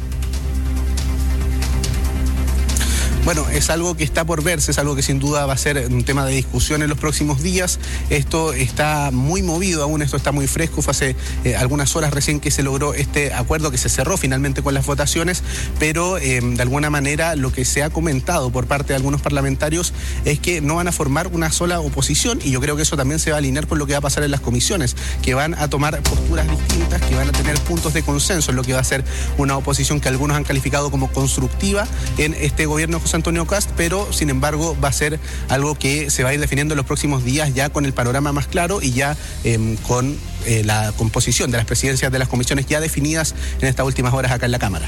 Bueno, es algo que está por verse, es algo que sin duda va a ser un tema de discusión en los próximos días. Esto está muy movido aún, esto está muy fresco. Fue hace eh, algunas horas recién que se logró este acuerdo, que se cerró finalmente con las votaciones, pero eh, de alguna manera lo que se ha comentado por parte de algunos parlamentarios es que no van a formar una sola oposición, y yo creo que eso también se va a alinear con lo que va a pasar en las comisiones, que van a tomar posturas distintas, que van a tener puntos de consenso en lo que va a ser una oposición que algunos han calificado como constructiva en este gobierno José Antonio Kast, pero sin embargo va a ser algo que se va a ir definiendo en los próximos días, ya con el panorama más claro y ya eh, con eh, la composición de las presidencias de las comisiones ya definidas en estas últimas horas acá en la Cámara.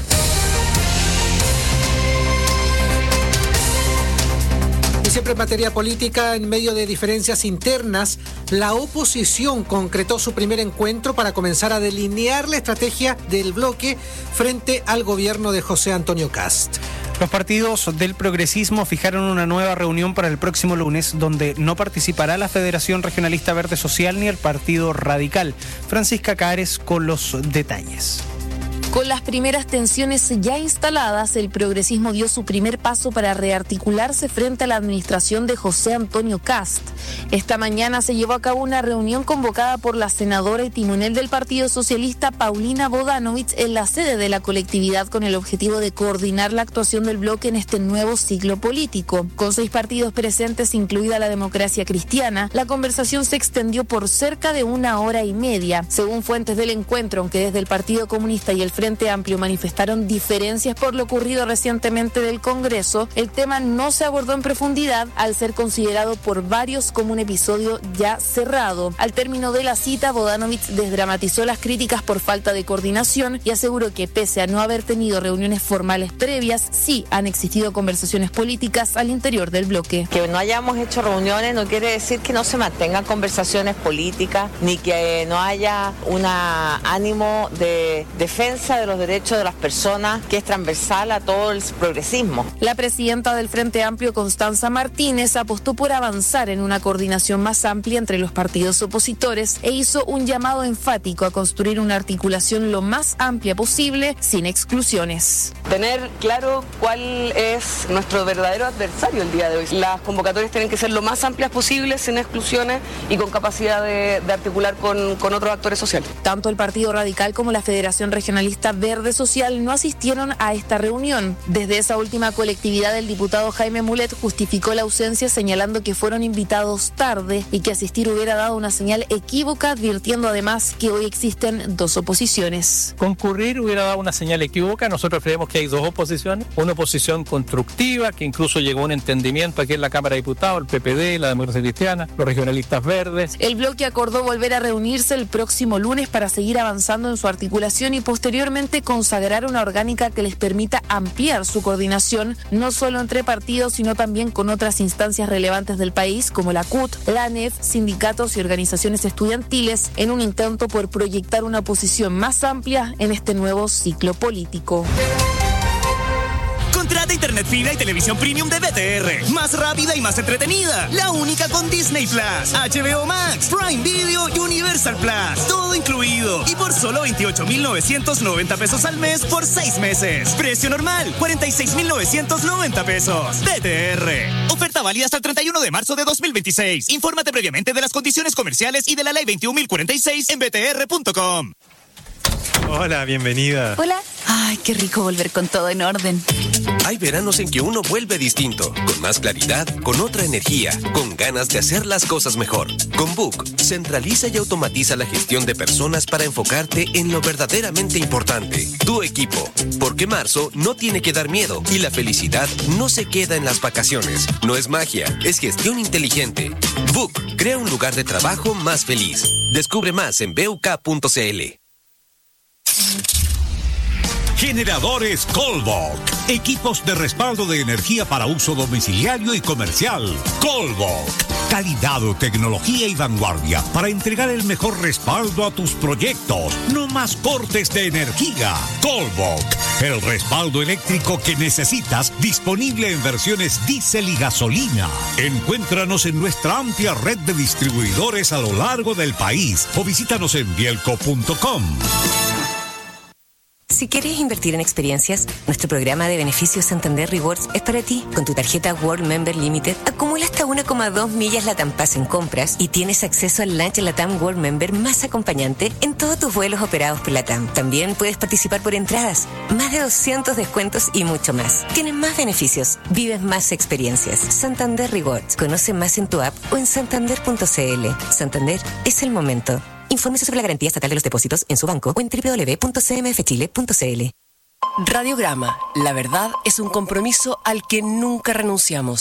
Y siempre en materia política, en medio de diferencias internas, la oposición concretó su primer encuentro para comenzar a delinear la estrategia del bloque frente al gobierno de José Antonio Kast.
Los partidos del progresismo fijaron una nueva reunión para el próximo lunes, donde no participará la Federación Regionalista Verde Social ni el Partido Radical. Francisca Cares con los detalles.
Con las primeras tensiones ya instaladas, el progresismo dio su primer paso para rearticularse frente a la administración de José Antonio Kast. Esta mañana se llevó a cabo una reunión convocada por la senadora y timonel del Partido Socialista, Paulina Bodanovich, en la sede de la colectividad con el objetivo de coordinar la actuación del bloque en este nuevo ciclo político. Con seis partidos presentes, incluida la Democracia Cristiana, la conversación se extendió por cerca de una hora y media. Según fuentes del encuentro, aunque desde el Partido Comunista y el Frente Amplio manifestaron diferencias por lo ocurrido recientemente del Congreso, el tema no se abordó en profundidad al ser considerado por varios como un episodio ya cerrado. Al término de la cita, Bodanovich desdramatizó las críticas por falta de coordinación y aseguró que pese a no haber tenido reuniones formales previas, sí han existido conversaciones políticas al interior del bloque.
Que no hayamos hecho reuniones no quiere decir que no se mantengan conversaciones políticas ni que no haya un ánimo de defensa de los derechos de las personas que es transversal a todo el progresismo.
La presidenta del Frente Amplio, Constanza Martínez, apostó por avanzar en una coordinación más amplia entre los partidos opositores e hizo un llamado enfático a construir una articulación lo más amplia posible, sin exclusiones.
Tener claro cuál es nuestro verdadero adversario el día de hoy. Las convocatorias tienen que ser lo más amplias posibles, sin exclusiones y con capacidad de, de articular con, con otros actores sociales.
Tanto el Partido Radical como la Federación Regionalista Verde Social no asistieron a esta reunión. Desde esa última colectividad, el diputado Jaime Mulet justificó la ausencia señalando que fueron invitados tarde y que asistir hubiera dado una señal equívoca, advirtiendo además que hoy existen dos oposiciones.
Concurrir hubiera dado una señal equívoca. Nosotros creemos que hay dos oposiciones, una oposición constructiva que incluso llegó a un entendimiento aquí en la Cámara de Diputados, el P P D, la Democracia Cristiana, los regionalistas verdes.
El bloque acordó volver a reunirse el próximo lunes para seguir avanzando en su articulación y posteriormente consagrar una orgánica que les permita ampliar su coordinación, no solo entre partidos, sino también con otras instancias relevantes del país, como la C U T, la A N E F, sindicatos y organizaciones estudiantiles, en un intento por proyectar una posición más amplia en este nuevo ciclo político.
Contrata internet fibra y televisión premium de B T R. Más rápida y más entretenida. La única con Disney Plus, H B O Max, Prime Video y Universal Plus. Todo incluido. Y por solo veintiocho mil novecientos noventa pesos al mes por seis meses. Precio normal, cuarenta y seis mil novecientos noventa pesos. B T R. Oferta válida hasta el treinta y uno de marzo de dos mil veintiséis. Infórmate previamente de las condiciones comerciales y de la ley veintiún mil cuarenta y seis en b t r punto com.
Hola, bienvenida.
Hola. Ay, qué rico volver con todo en orden.
Hay veranos en que uno vuelve distinto, con más claridad, con otra energía, con ganas de hacer las cosas mejor. Con Book, centraliza y automatiza la gestión de personas para enfocarte en lo verdaderamente importante, tu equipo. Porque marzo no tiene que dar miedo y la felicidad no se queda en las vacaciones. No es magia, es gestión inteligente. Book crea un lugar de trabajo más feliz. Descubre más en b u k punto c l.
Generadores Colbok. Equipos de respaldo de energía para uso domiciliario y comercial. Colbok. Calidad, tecnología y vanguardia para entregar el mejor respaldo a tus proyectos. No más cortes de energía. Colbok. El respaldo eléctrico que necesitas, disponible en versiones diésel y gasolina. Encuéntranos en nuestra amplia red de distribuidores a lo largo del país o visítanos en bielco punto com.
Si quieres invertir en experiencias, nuestro programa de beneficios Santander Rewards es para ti. Con tu tarjeta World Member Limited, acumula hasta una coma dos millas LATAM Pass en compras y tienes acceso al lunch LATAM World Member más acompañante en todos tus vuelos operados por LATAM. También puedes participar por entradas, más de doscientos descuentos y mucho más. Tienes más beneficios, vives más experiencias. Santander Rewards. Conoce más en tu app o en santander punto c l. Santander es el momento. Infórmese sobre la garantía estatal de los depósitos en su banco o en doble u doble u doble u punto c m f chile punto c l.
Radiograma. La verdad es un compromiso al que nunca renunciamos.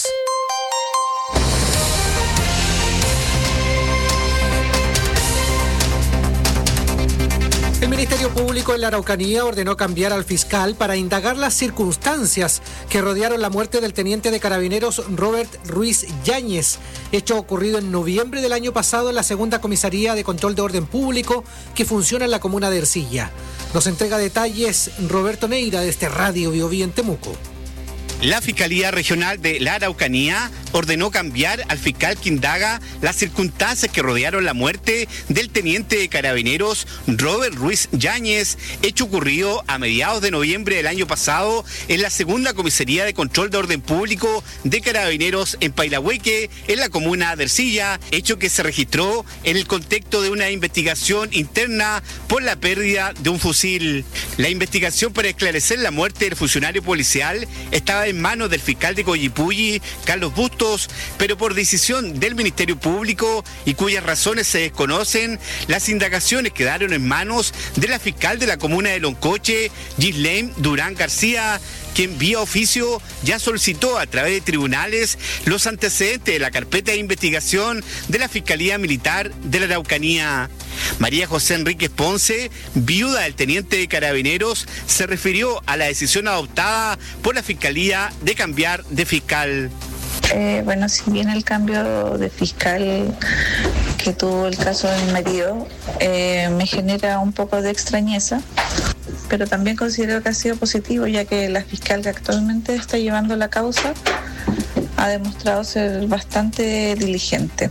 El Ministerio Público en la Araucanía ordenó cambiar al fiscal para indagar las circunstancias que rodearon la muerte del teniente de carabineros Robert Ruiz Yáñez, hecho ocurrido en noviembre del año pasado en la segunda comisaría de control de orden público que funciona en la comuna de Ercilla. Nos entrega detalles Roberto Neira de este Radio Biobío en Temuco.
La Fiscalía Regional de la Araucanía ordenó cambiar al fiscal que indaga las circunstancias que rodearon la muerte del teniente de carabineros Robert Ruiz Yáñez, hecho ocurrido a mediados de noviembre del año pasado en la segunda comisaría de control de orden público de carabineros en Pailahueque, en la comuna de Ercilla, hecho que se registró en el contexto de una investigación interna por la pérdida de un fusil. La investigación para esclarecer la muerte del funcionario policial estaba en manos del fiscal de Coyipulli, Carlos Bustos, pero por decisión del Ministerio Público y cuyas razones se desconocen, las indagaciones quedaron en manos de la fiscal de la comuna de Loncoche, Gislaine Durán García, quien vía oficio ya solicitó a través de tribunales los antecedentes de la carpeta de investigación de la Fiscalía Militar de la Araucanía. María José Enríquez Ponce, viuda del teniente de carabineros, se refirió a la decisión adoptada por la Fiscalía de cambiar de fiscal.
Eh, bueno, si bien el cambio de fiscal que tuvo el caso de mi marido eh, me genera un poco de extrañeza, pero también considero que ha sido positivo, ya que la fiscal que actualmente está llevando la causa ha demostrado ser bastante diligente.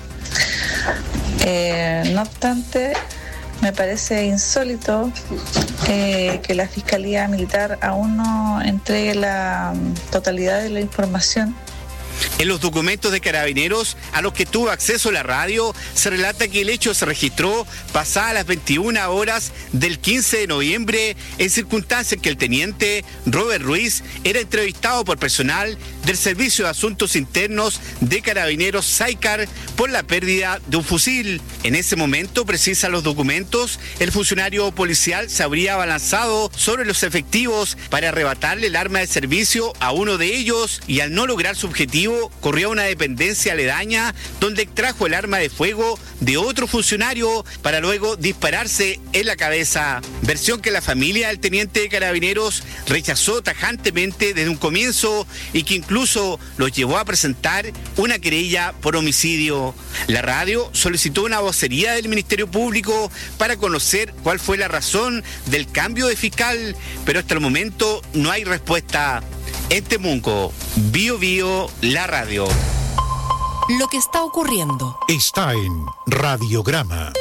Eh, no obstante, me parece insólito eh, que la Fiscalía Militar aún no entregue la totalidad de la información.
En los documentos de carabineros a los que tuvo acceso la radio, se relata que el hecho se registró pasadas las veintiuna horas del quince de noviembre, en circunstancias que el teniente Robert Ruiz era entrevistado por personal del Servicio de Asuntos Internos de Carabineros SAICAR por la pérdida de un fusil. En ese momento, precisan los documentos, el funcionario policial se habría abalanzado sobre los efectivos para arrebatarle el arma de servicio a uno de ellos y, al no lograr su objetivo, corrió a una dependencia aledaña donde extrajo el arma de fuego de otro funcionario para luego dispararse en la cabeza. Versión que la familia del teniente de carabineros rechazó tajantemente desde un comienzo y que incluso los llevó a presentar una querella por homicidio. La radio solicitó una vocería del Ministerio Público para conocer cuál fue la razón del cambio de fiscal, pero hasta el momento no hay respuesta. En Temuco, Bio Bio, la radio.
Lo que está ocurriendo
está en Radiograma.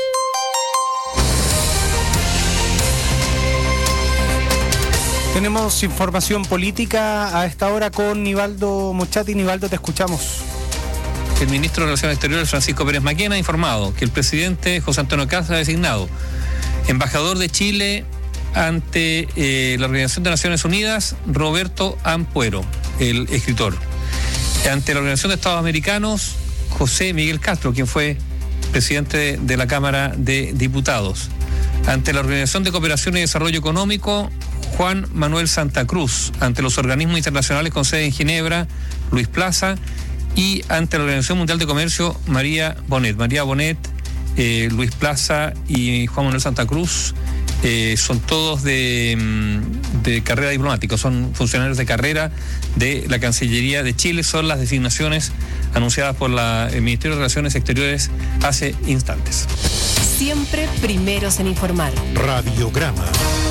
Tenemos información política a esta hora con Nivaldo Mochati. Nivaldo, te escuchamos.
El ministro de Relaciones Exteriores, Francisco Pérez Maquena, ha informado que el presidente José Antonio Kast ha designado embajador de Chile ante eh, la Organización de Naciones Unidas, Roberto Ampuero, el escritor. Ante la Organización de Estados Americanos, José Miguel Castro, quien fue presidente de, de la Cámara de Diputados. Ante la Organización de Cooperación y Desarrollo Económico, Juan Manuel Santa Cruz. Ante los organismos internacionales con sede en Ginebra, Luis Plaza. Y ante la Organización Mundial de Comercio, María Bonet. María Bonet, eh, Luis Plaza y Juan Manuel Santa Cruz Eh, son todos de, de carrera diplomática, son funcionarios de carrera de la Cancillería de Chile, son las designaciones anunciadas por la, el Ministerio de Relaciones Exteriores hace instantes.
Siempre primeros en informar.
Radiograma.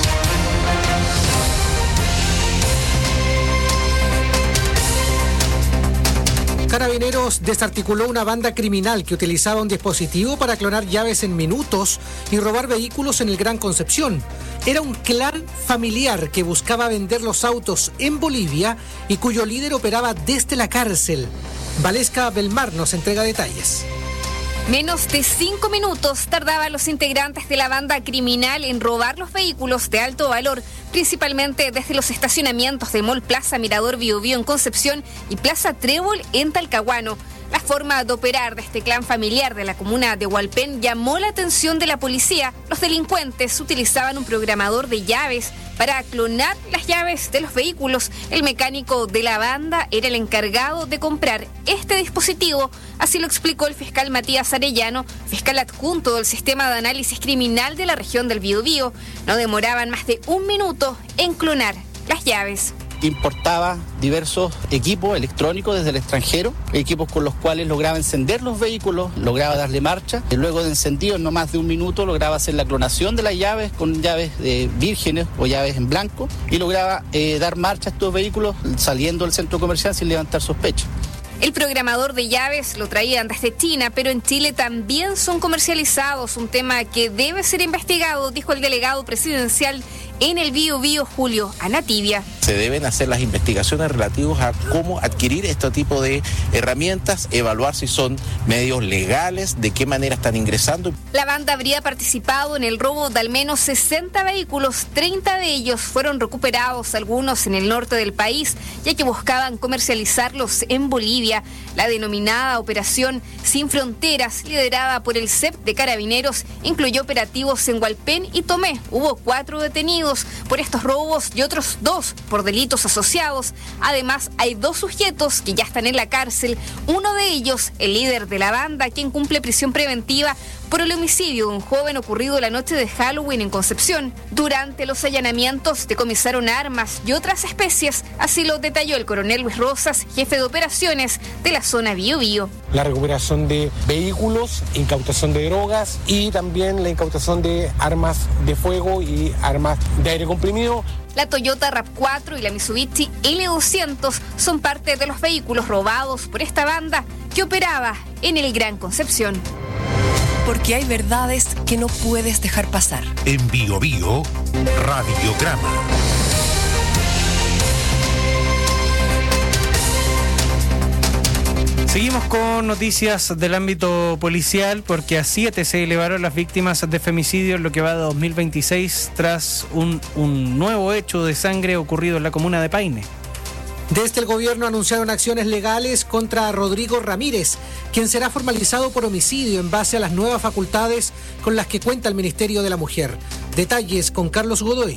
Carabineros desarticuló una banda criminal que utilizaba un dispositivo para clonar llaves en minutos y robar vehículos en el Gran Concepción. Era un clan familiar que buscaba vender los autos en Bolivia y cuyo líder operaba desde la cárcel. Valesca Belmar nos entrega detalles.
Menos de cinco minutos tardaban los integrantes de la banda criminal en robar los vehículos de alto valor, principalmente desde los estacionamientos de Mall Plaza Mirador Bio Bio en Concepción y Plaza Trébol en Talcahuano. La forma de operar de este clan familiar de la comuna de Hualpén llamó la atención de la policía. Los delincuentes utilizaban un programador de llaves para clonar las llaves de los vehículos. El mecánico de la banda era el encargado de comprar este dispositivo. Así lo explicó el fiscal Matías Arellano, fiscal adjunto del Sistema de Análisis Criminal de la región del Biobío. No demoraban más de un minuto en clonar las llaves.
importaba diversos equipos electrónicos desde el extranjero, equipos con los cuales lograba encender los vehículos, lograba darle marcha, y luego de encendido en no más de un minuto lograba hacer la clonación de las llaves con llaves eh, vírgenes o llaves en blanco y lograba eh, dar marcha a estos vehículos saliendo del centro comercial sin levantar sospechas.
El programador de llaves lo traían desde China, pero en Chile también son comercializados, un tema que debe ser investigado, dijo el delegado presidencial en el Bío Bío, Julio Anativia.
Se deben hacer las investigaciones relativas a cómo adquirir este tipo de herramientas, evaluar si son medios legales, de qué manera están ingresando.
La banda habría participado en el robo de al menos sesenta vehículos, treinta de ellos fueron recuperados, algunos en el norte del país, ya que buscaban comercializarlos en Bolivia. La denominada Operación Sin Fronteras, liderada por el C E P de Carabineros, incluyó operativos en Hualpén y Tomé. Hubo cuatro detenidos por estos robos y otros dos por delitos asociados. Además, hay dos sujetos que ya están en la cárcel. Uno de ellos, el líder de la banda, quien cumple prisión preventiva por el homicidio de un joven ocurrido la noche de Halloween en Concepción. Durante los allanamientos decomisaron armas y otras especies, así lo detalló el coronel Luis Rosas, jefe de operaciones de la zona Bío Bío.
La recuperación de vehículos, incautación de drogas y también la incautación de armas de fuego y armas de aire comprimido.
La Toyota RAV cuatro y la Mitsubishi L doscientos son parte de los vehículos robados por esta banda que operaba en el Gran Concepción.
Porque hay verdades que no puedes dejar pasar.
En Bío Bío, Radiograma.
Seguimos con noticias del ámbito policial, porque a siete se elevaron las víctimas de femicidio en lo que va de dos mil veintiséis tras un, un nuevo hecho de sangre ocurrido en la comuna de Paine.
Desde el gobierno anunciaron acciones legales contra Rodrigo Ramírez, quien será formalizado por homicidio en base a las nuevas facultades con las que cuenta el Ministerio de la Mujer. Detalles con Carlos Godoy.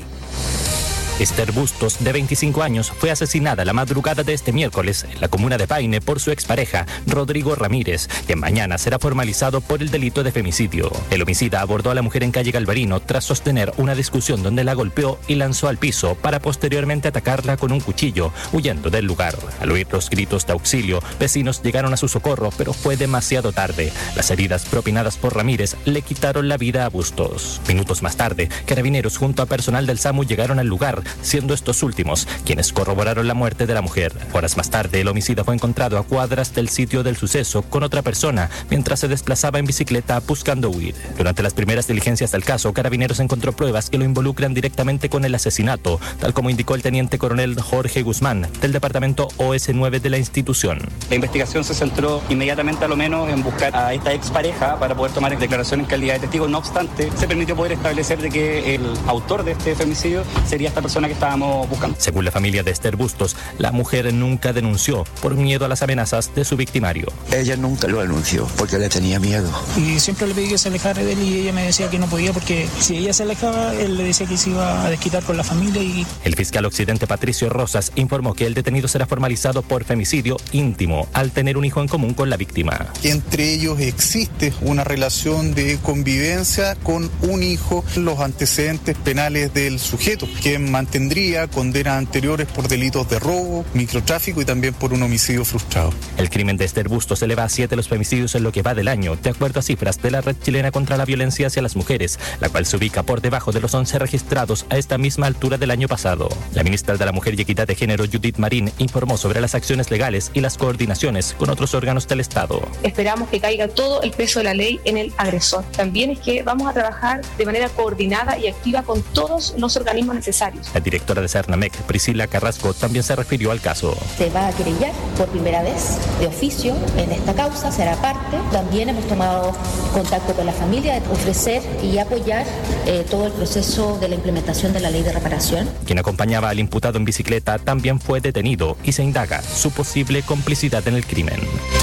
Esther Bustos, de veinticinco años, fue asesinada la madrugada de este miércoles en la comuna de Paine por su expareja, Rodrigo Ramírez, quien mañana será formalizado por el delito de femicidio. El homicida abordó a la mujer en calle Galvarino tras sostener una discusión donde la golpeó y lanzó al piso para posteriormente atacarla con un cuchillo, huyendo del lugar. Al oír los gritos de auxilio, vecinos llegaron a su socorro, pero fue demasiado tarde. Las heridas propinadas por Ramírez le quitaron la vida a Bustos. Minutos más tarde, carabineros junto a personal del SAMU llegaron al lugar, siendo estos últimos quienes corroboraron la muerte de la mujer. Horas más tarde, el homicida fue encontrado a cuadras del sitio del suceso con otra persona mientras se desplazaba en bicicleta buscando huir. Durante las primeras diligencias del caso, Carabineros encontró pruebas que lo involucran directamente con el asesinato, tal como indicó el teniente coronel Jorge Guzmán, del departamento O S nueve de la institución.
La investigación se centró inmediatamente, a lo menos, en buscar a esta expareja para poder tomar declaración en calidad de testigo. No obstante, se permitió poder establecer de que el autor de este femicidio sería esta persona que estábamos buscando.
Según la familia de Esther Bustos, la mujer nunca denunció por miedo a las amenazas de su victimario.
Ella nunca lo denunció porque le tenía miedo.
Y siempre le pedí que se alejara de él y ella me decía que no podía porque si ella se alejaba, él le decía que se iba a desquitar con la familia. Y
el fiscal occidente Patricio Rosas informó que el detenido será formalizado por femicidio íntimo al tener un hijo en común con la víctima.
Entre ellos existe una relación de convivencia con un hijo, los antecedentes penales del sujeto, quien mantendría condenas anteriores por delitos de robo, microtráfico y también por un homicidio frustrado.
El crimen de Esther Bustos eleva a siete los femicidios en lo que va del año, de acuerdo a cifras de la Red Chilena contra la Violencia hacia las Mujeres, la cual se ubica por debajo de los once registrados a esta misma altura del año pasado. La ministra de la Mujer y Equidad de Género, Judith Marín, informó sobre las acciones legales y las coordinaciones con otros órganos del Estado.
Esperamos que caiga todo el peso de la ley en el agresor. También es que vamos a trabajar de manera coordinada y activa con todos los organismos necesarios.
La directora de Cernamec, Priscila Carrasco, también se refirió al caso.
Se va a querellar por primera vez de oficio en esta causa, será parte. También hemos tomado contacto con la familia de ofrecer y apoyar eh, todo el proceso de la implementación de la ley de reparación.
Quien acompañaba al imputado en bicicleta también fue detenido y se indaga su posible complicidad en el crimen.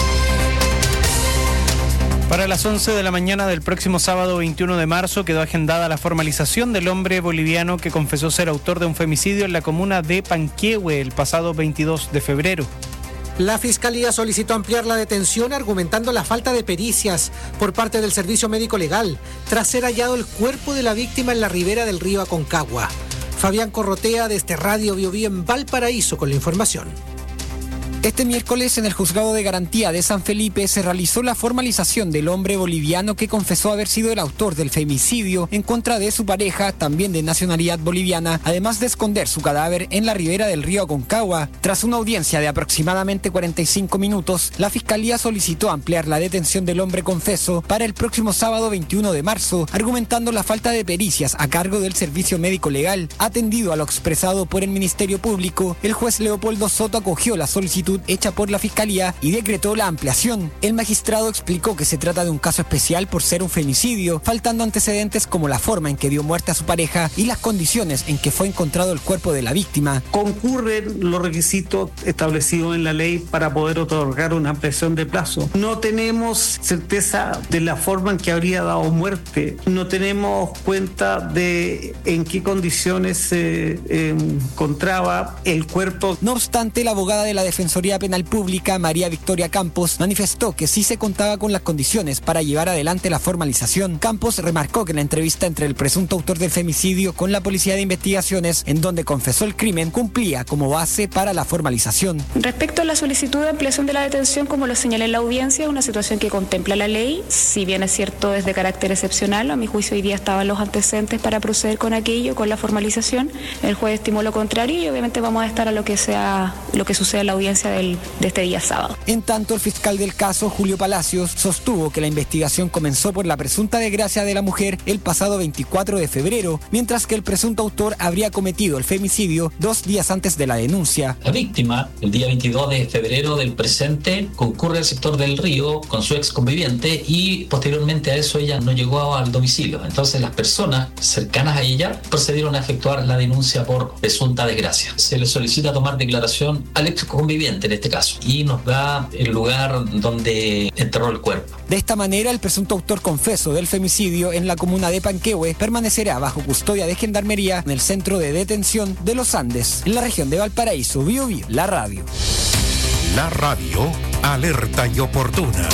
Para las once de la mañana del próximo sábado veintiuno de marzo quedó agendada la formalización del hombre boliviano que confesó ser autor de un femicidio en la comuna de Panquehue el pasado veintidós de febrero.
La Fiscalía solicitó ampliar la detención argumentando la falta de pericias por parte del Servicio Médico Legal tras ser hallado el cuerpo de la víctima en la ribera del río Aconcagua. Fabián Corrotea desde Radio Biobío en Valparaíso con la información.
Este miércoles en el Juzgado de Garantía de San Felipe se realizó la formalización del hombre boliviano que confesó haber sido el autor del femicidio en contra de su pareja, también de nacionalidad boliviana, además de esconder su cadáver en la ribera del río Aconcagua. Tras una audiencia de aproximadamente cuarenta y cinco minutos, la Fiscalía solicitó ampliar la detención del hombre confeso para el próximo sábado veintiuno de marzo, argumentando la falta de pericias a cargo del Servicio Médico Legal. Atendido a lo expresado por el Ministerio Público, el juez Leopoldo Soto acogió la solicitud hecha por la Fiscalía y decretó la ampliación. El magistrado explicó que se trata de un caso especial por ser un femicidio, faltando antecedentes como la forma en que dio muerte a su pareja y las condiciones en que fue encontrado el cuerpo de la víctima.
Concurren los requisitos establecidos en la ley para poder otorgar una ampliación de plazo. No tenemos certeza de la forma en que habría dado muerte, no tenemos cuenta de en qué condiciones se eh, encontraba el cuerpo.
No obstante, la abogada de la Defensoría Penal Pública, María Victoria Campos, manifestó que sí se contaba con las condiciones para llevar adelante la formalización. Campos remarcó que la entrevista entre el presunto autor del femicidio con la Policía de Investigaciones, en donde confesó el crimen, cumplía como base para la formalización.
Respecto a la solicitud de ampliación de la detención, como lo señalé en la audiencia, una situación que contempla la ley, si bien es cierto es de carácter excepcional, a mi juicio hoy día estaban los antecedentes para proceder con aquello, con la formalización. El juez estimó lo contrario y obviamente vamos a estar a lo que sea, lo que suceda en la audiencia del, de este día sábado.
En tanto, el fiscal del caso, Julio Palacios, sostuvo que la investigación comenzó por la presunta desgracia de la mujer el pasado veinticuatro de febrero, mientras que el presunto autor habría cometido el femicidio dos días antes de la denuncia.
La víctima, el día veintidós de febrero del presente, concurre al sector del río con su ex conviviente y posteriormente a eso ella no llegó al domicilio. Entonces las personas cercanas a ella procedieron a efectuar la denuncia por presunta desgracia. Se le solicita tomar declaración al ex conviviente en este caso y nos da el lugar donde enterró el cuerpo.
De esta manera, el presunto autor confeso del femicidio en la comuna de Panquehue permanecerá bajo custodia de Gendarmería en el Centro de Detención de Los Andes, en la región de Valparaíso. Biobío, la radio.
La radio, alerta y oportuna.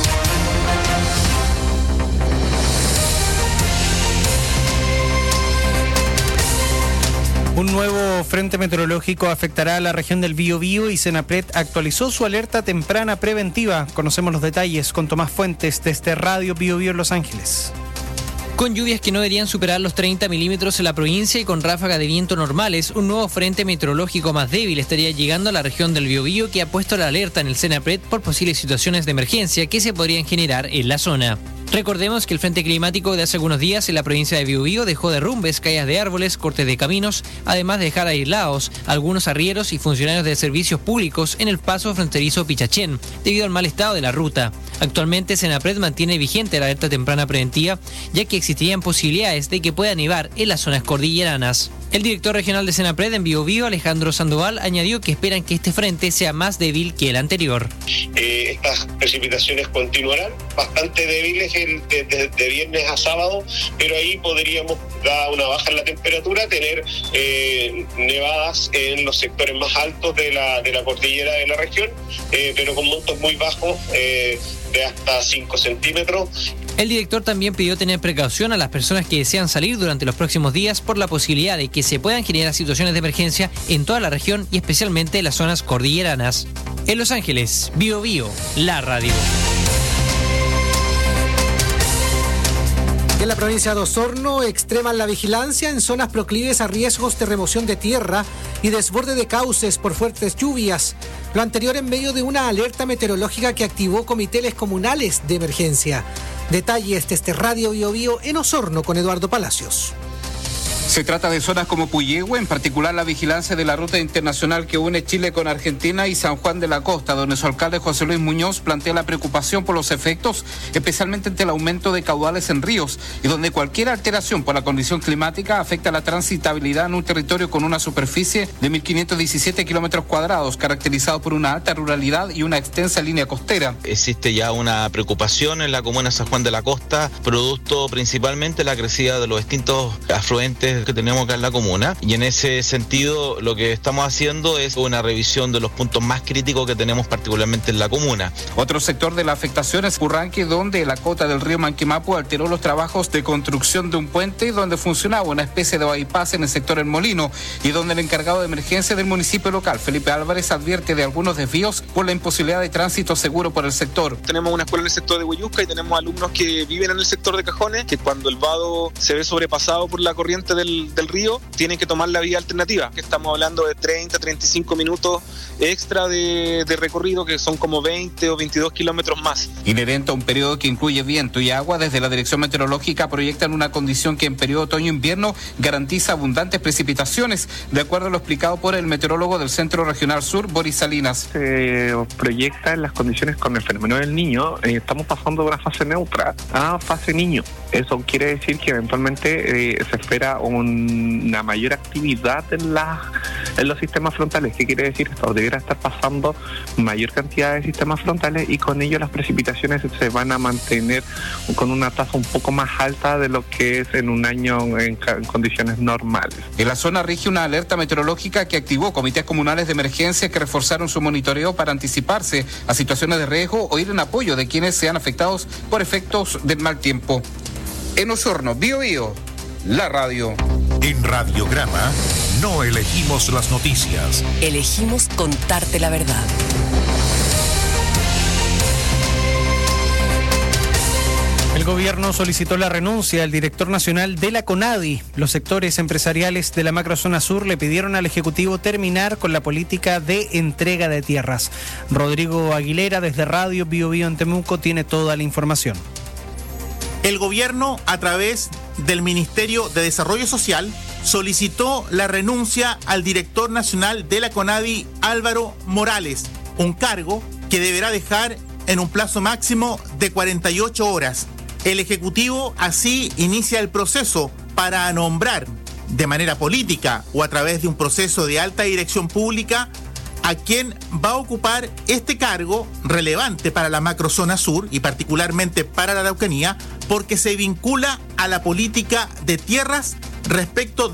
Un nuevo frente meteorológico afectará a la región del Biobío y Senapred actualizó su alerta temprana preventiva. Conocemos los detalles con Tomás Fuentes desde Radio Biobío en Los Ángeles.
Con lluvias que no deberían superar los treinta milímetros en la provincia y con ráfagas de viento normales, un nuevo frente meteorológico más débil estaría llegando a la región del Biobío, que ha puesto la alerta en el Senapred por posibles situaciones de emergencia que se podrían generar en la zona. Recordemos que el frente climático de hace algunos días en la provincia de Biobío dejó derrumbes, caídas de árboles, cortes de caminos, además de dejar aislados algunos arrieros y funcionarios de servicios públicos en el paso fronterizo Pichachén, debido al mal estado de la ruta. Actualmente, Senapred mantiene vigente la alerta temprana preventiva, ya que existirían posibilidades de que pueda nevar en las zonas cordilleranas. El director regional de Senapred en Biobío, Alejandro Sandoval, añadió que esperan que este frente sea más débil que el anterior.
Eh, estas precipitaciones continuarán bastante débiles el, de, de, de viernes a sábado, pero ahí podríamos, dar una baja en la temperatura, tener eh, nevadas en los sectores más altos de la, de la cordillera de la región, eh, pero con montos muy bajos, eh, de hasta cinco centímetros.
El director también pidió tener precaución a las personas que desean salir durante los próximos días por la posibilidad de que se puedan generar situaciones de emergencia en toda la región y especialmente en las zonas cordilleranas. En Los Ángeles, Biobío, la radio.
En la provincia de Osorno extreman la vigilancia en zonas proclives a riesgos de remoción de tierra y desborde de cauces por fuertes lluvias. Lo anterior en medio de una alerta meteorológica que activó comités comunales de emergencia. Detalles desde Radio Biobío en Osorno con Eduardo Palacios.
Se trata de zonas como Puyehue, en particular la vigilancia de la ruta internacional que une Chile con Argentina y San Juan de la Costa, donde su alcalde José Luis Muñoz plantea la preocupación por los efectos, especialmente ante el aumento de caudales en ríos, y donde cualquier alteración por la condición climática afecta la transitabilidad en un territorio con una superficie de mil quinientos diecisiete kilómetros cuadrados, caracterizado por una alta ruralidad y una extensa línea costera.
Existe ya una preocupación en la comuna de San Juan de la Costa, producto principalmente de la crecida de los distintos afluentes que tenemos acá en la comuna, y en ese sentido lo que estamos haciendo es una revisión de los puntos más críticos que tenemos particularmente en la comuna.
Otro sector de la afectación es Curranque, donde la cota del río Manquemapu alteró los trabajos de construcción de un puente donde funcionaba una especie de bypass en el sector El Molino, y donde el encargado de emergencia del municipio local, Felipe Álvarez, advierte de algunos desvíos por la imposibilidad de tránsito seguro por el sector.
Tenemos una escuela en el sector de Huayusca y tenemos alumnos que viven en el sector de Cajones, que cuando el vado se ve sobrepasado por la corriente del, del río, tienen que tomar la vía alternativa, que estamos hablando de treinta, treinta y cinco minutos extra de, de recorrido, que son como veinte o veintidós kilómetros más.
Inherente a un periodo que incluye viento y agua, desde la Dirección Meteorológica proyectan una condición que en periodo otoño-invierno garantiza abundantes precipitaciones, de acuerdo a lo explicado por el meteorólogo del Centro Regional Sur, Boris Salinas.
Se proyecta en las condiciones con el fenómeno del Niño, eh, estamos pasando de una fase neutra a fase niño. Eso quiere decir que eventualmente eh, se espera un, una mayor actividad en, la, en los sistemas frontales. ¿Qué quiere decir esto? Debería estar pasando mayor cantidad de sistemas frontales y con ello las precipitaciones se van a mantener con una tasa un poco más alta de lo que es en un año en, en condiciones normales.
En la zona rige una alerta meteorológica que activó comités comunales de emergencia que reforzaron su monitoreo para anticiparse a situaciones de riesgo o ir en apoyo de quienes sean afectados por efectos del mal tiempo. En Osorno, Bio Bio, la radio.
En Radiograma no elegimos las noticias.
Elegimos contarte la verdad.
El gobierno solicitó la renuncia al director nacional de la CONADI. Los sectores empresariales de la macrozona sur le pidieron al Ejecutivo terminar con la política de entrega de tierras. Rodrigo Aguilera, desde Radio Bio Bio en Temuco, tiene toda la información.
El gobierno, a través del Ministerio de Desarrollo Social, solicitó la renuncia al director nacional de la CONADI, Álvaro Morales, un cargo que deberá dejar en un plazo máximo de cuarenta y ocho horas. El Ejecutivo así inicia el proceso para nombrar de manera política o a través de un proceso de alta dirección pública a quien va a ocupar este cargo relevante para la macrozona sur y particularmente para la Araucanía, porque se vincula a la política de tierras respecto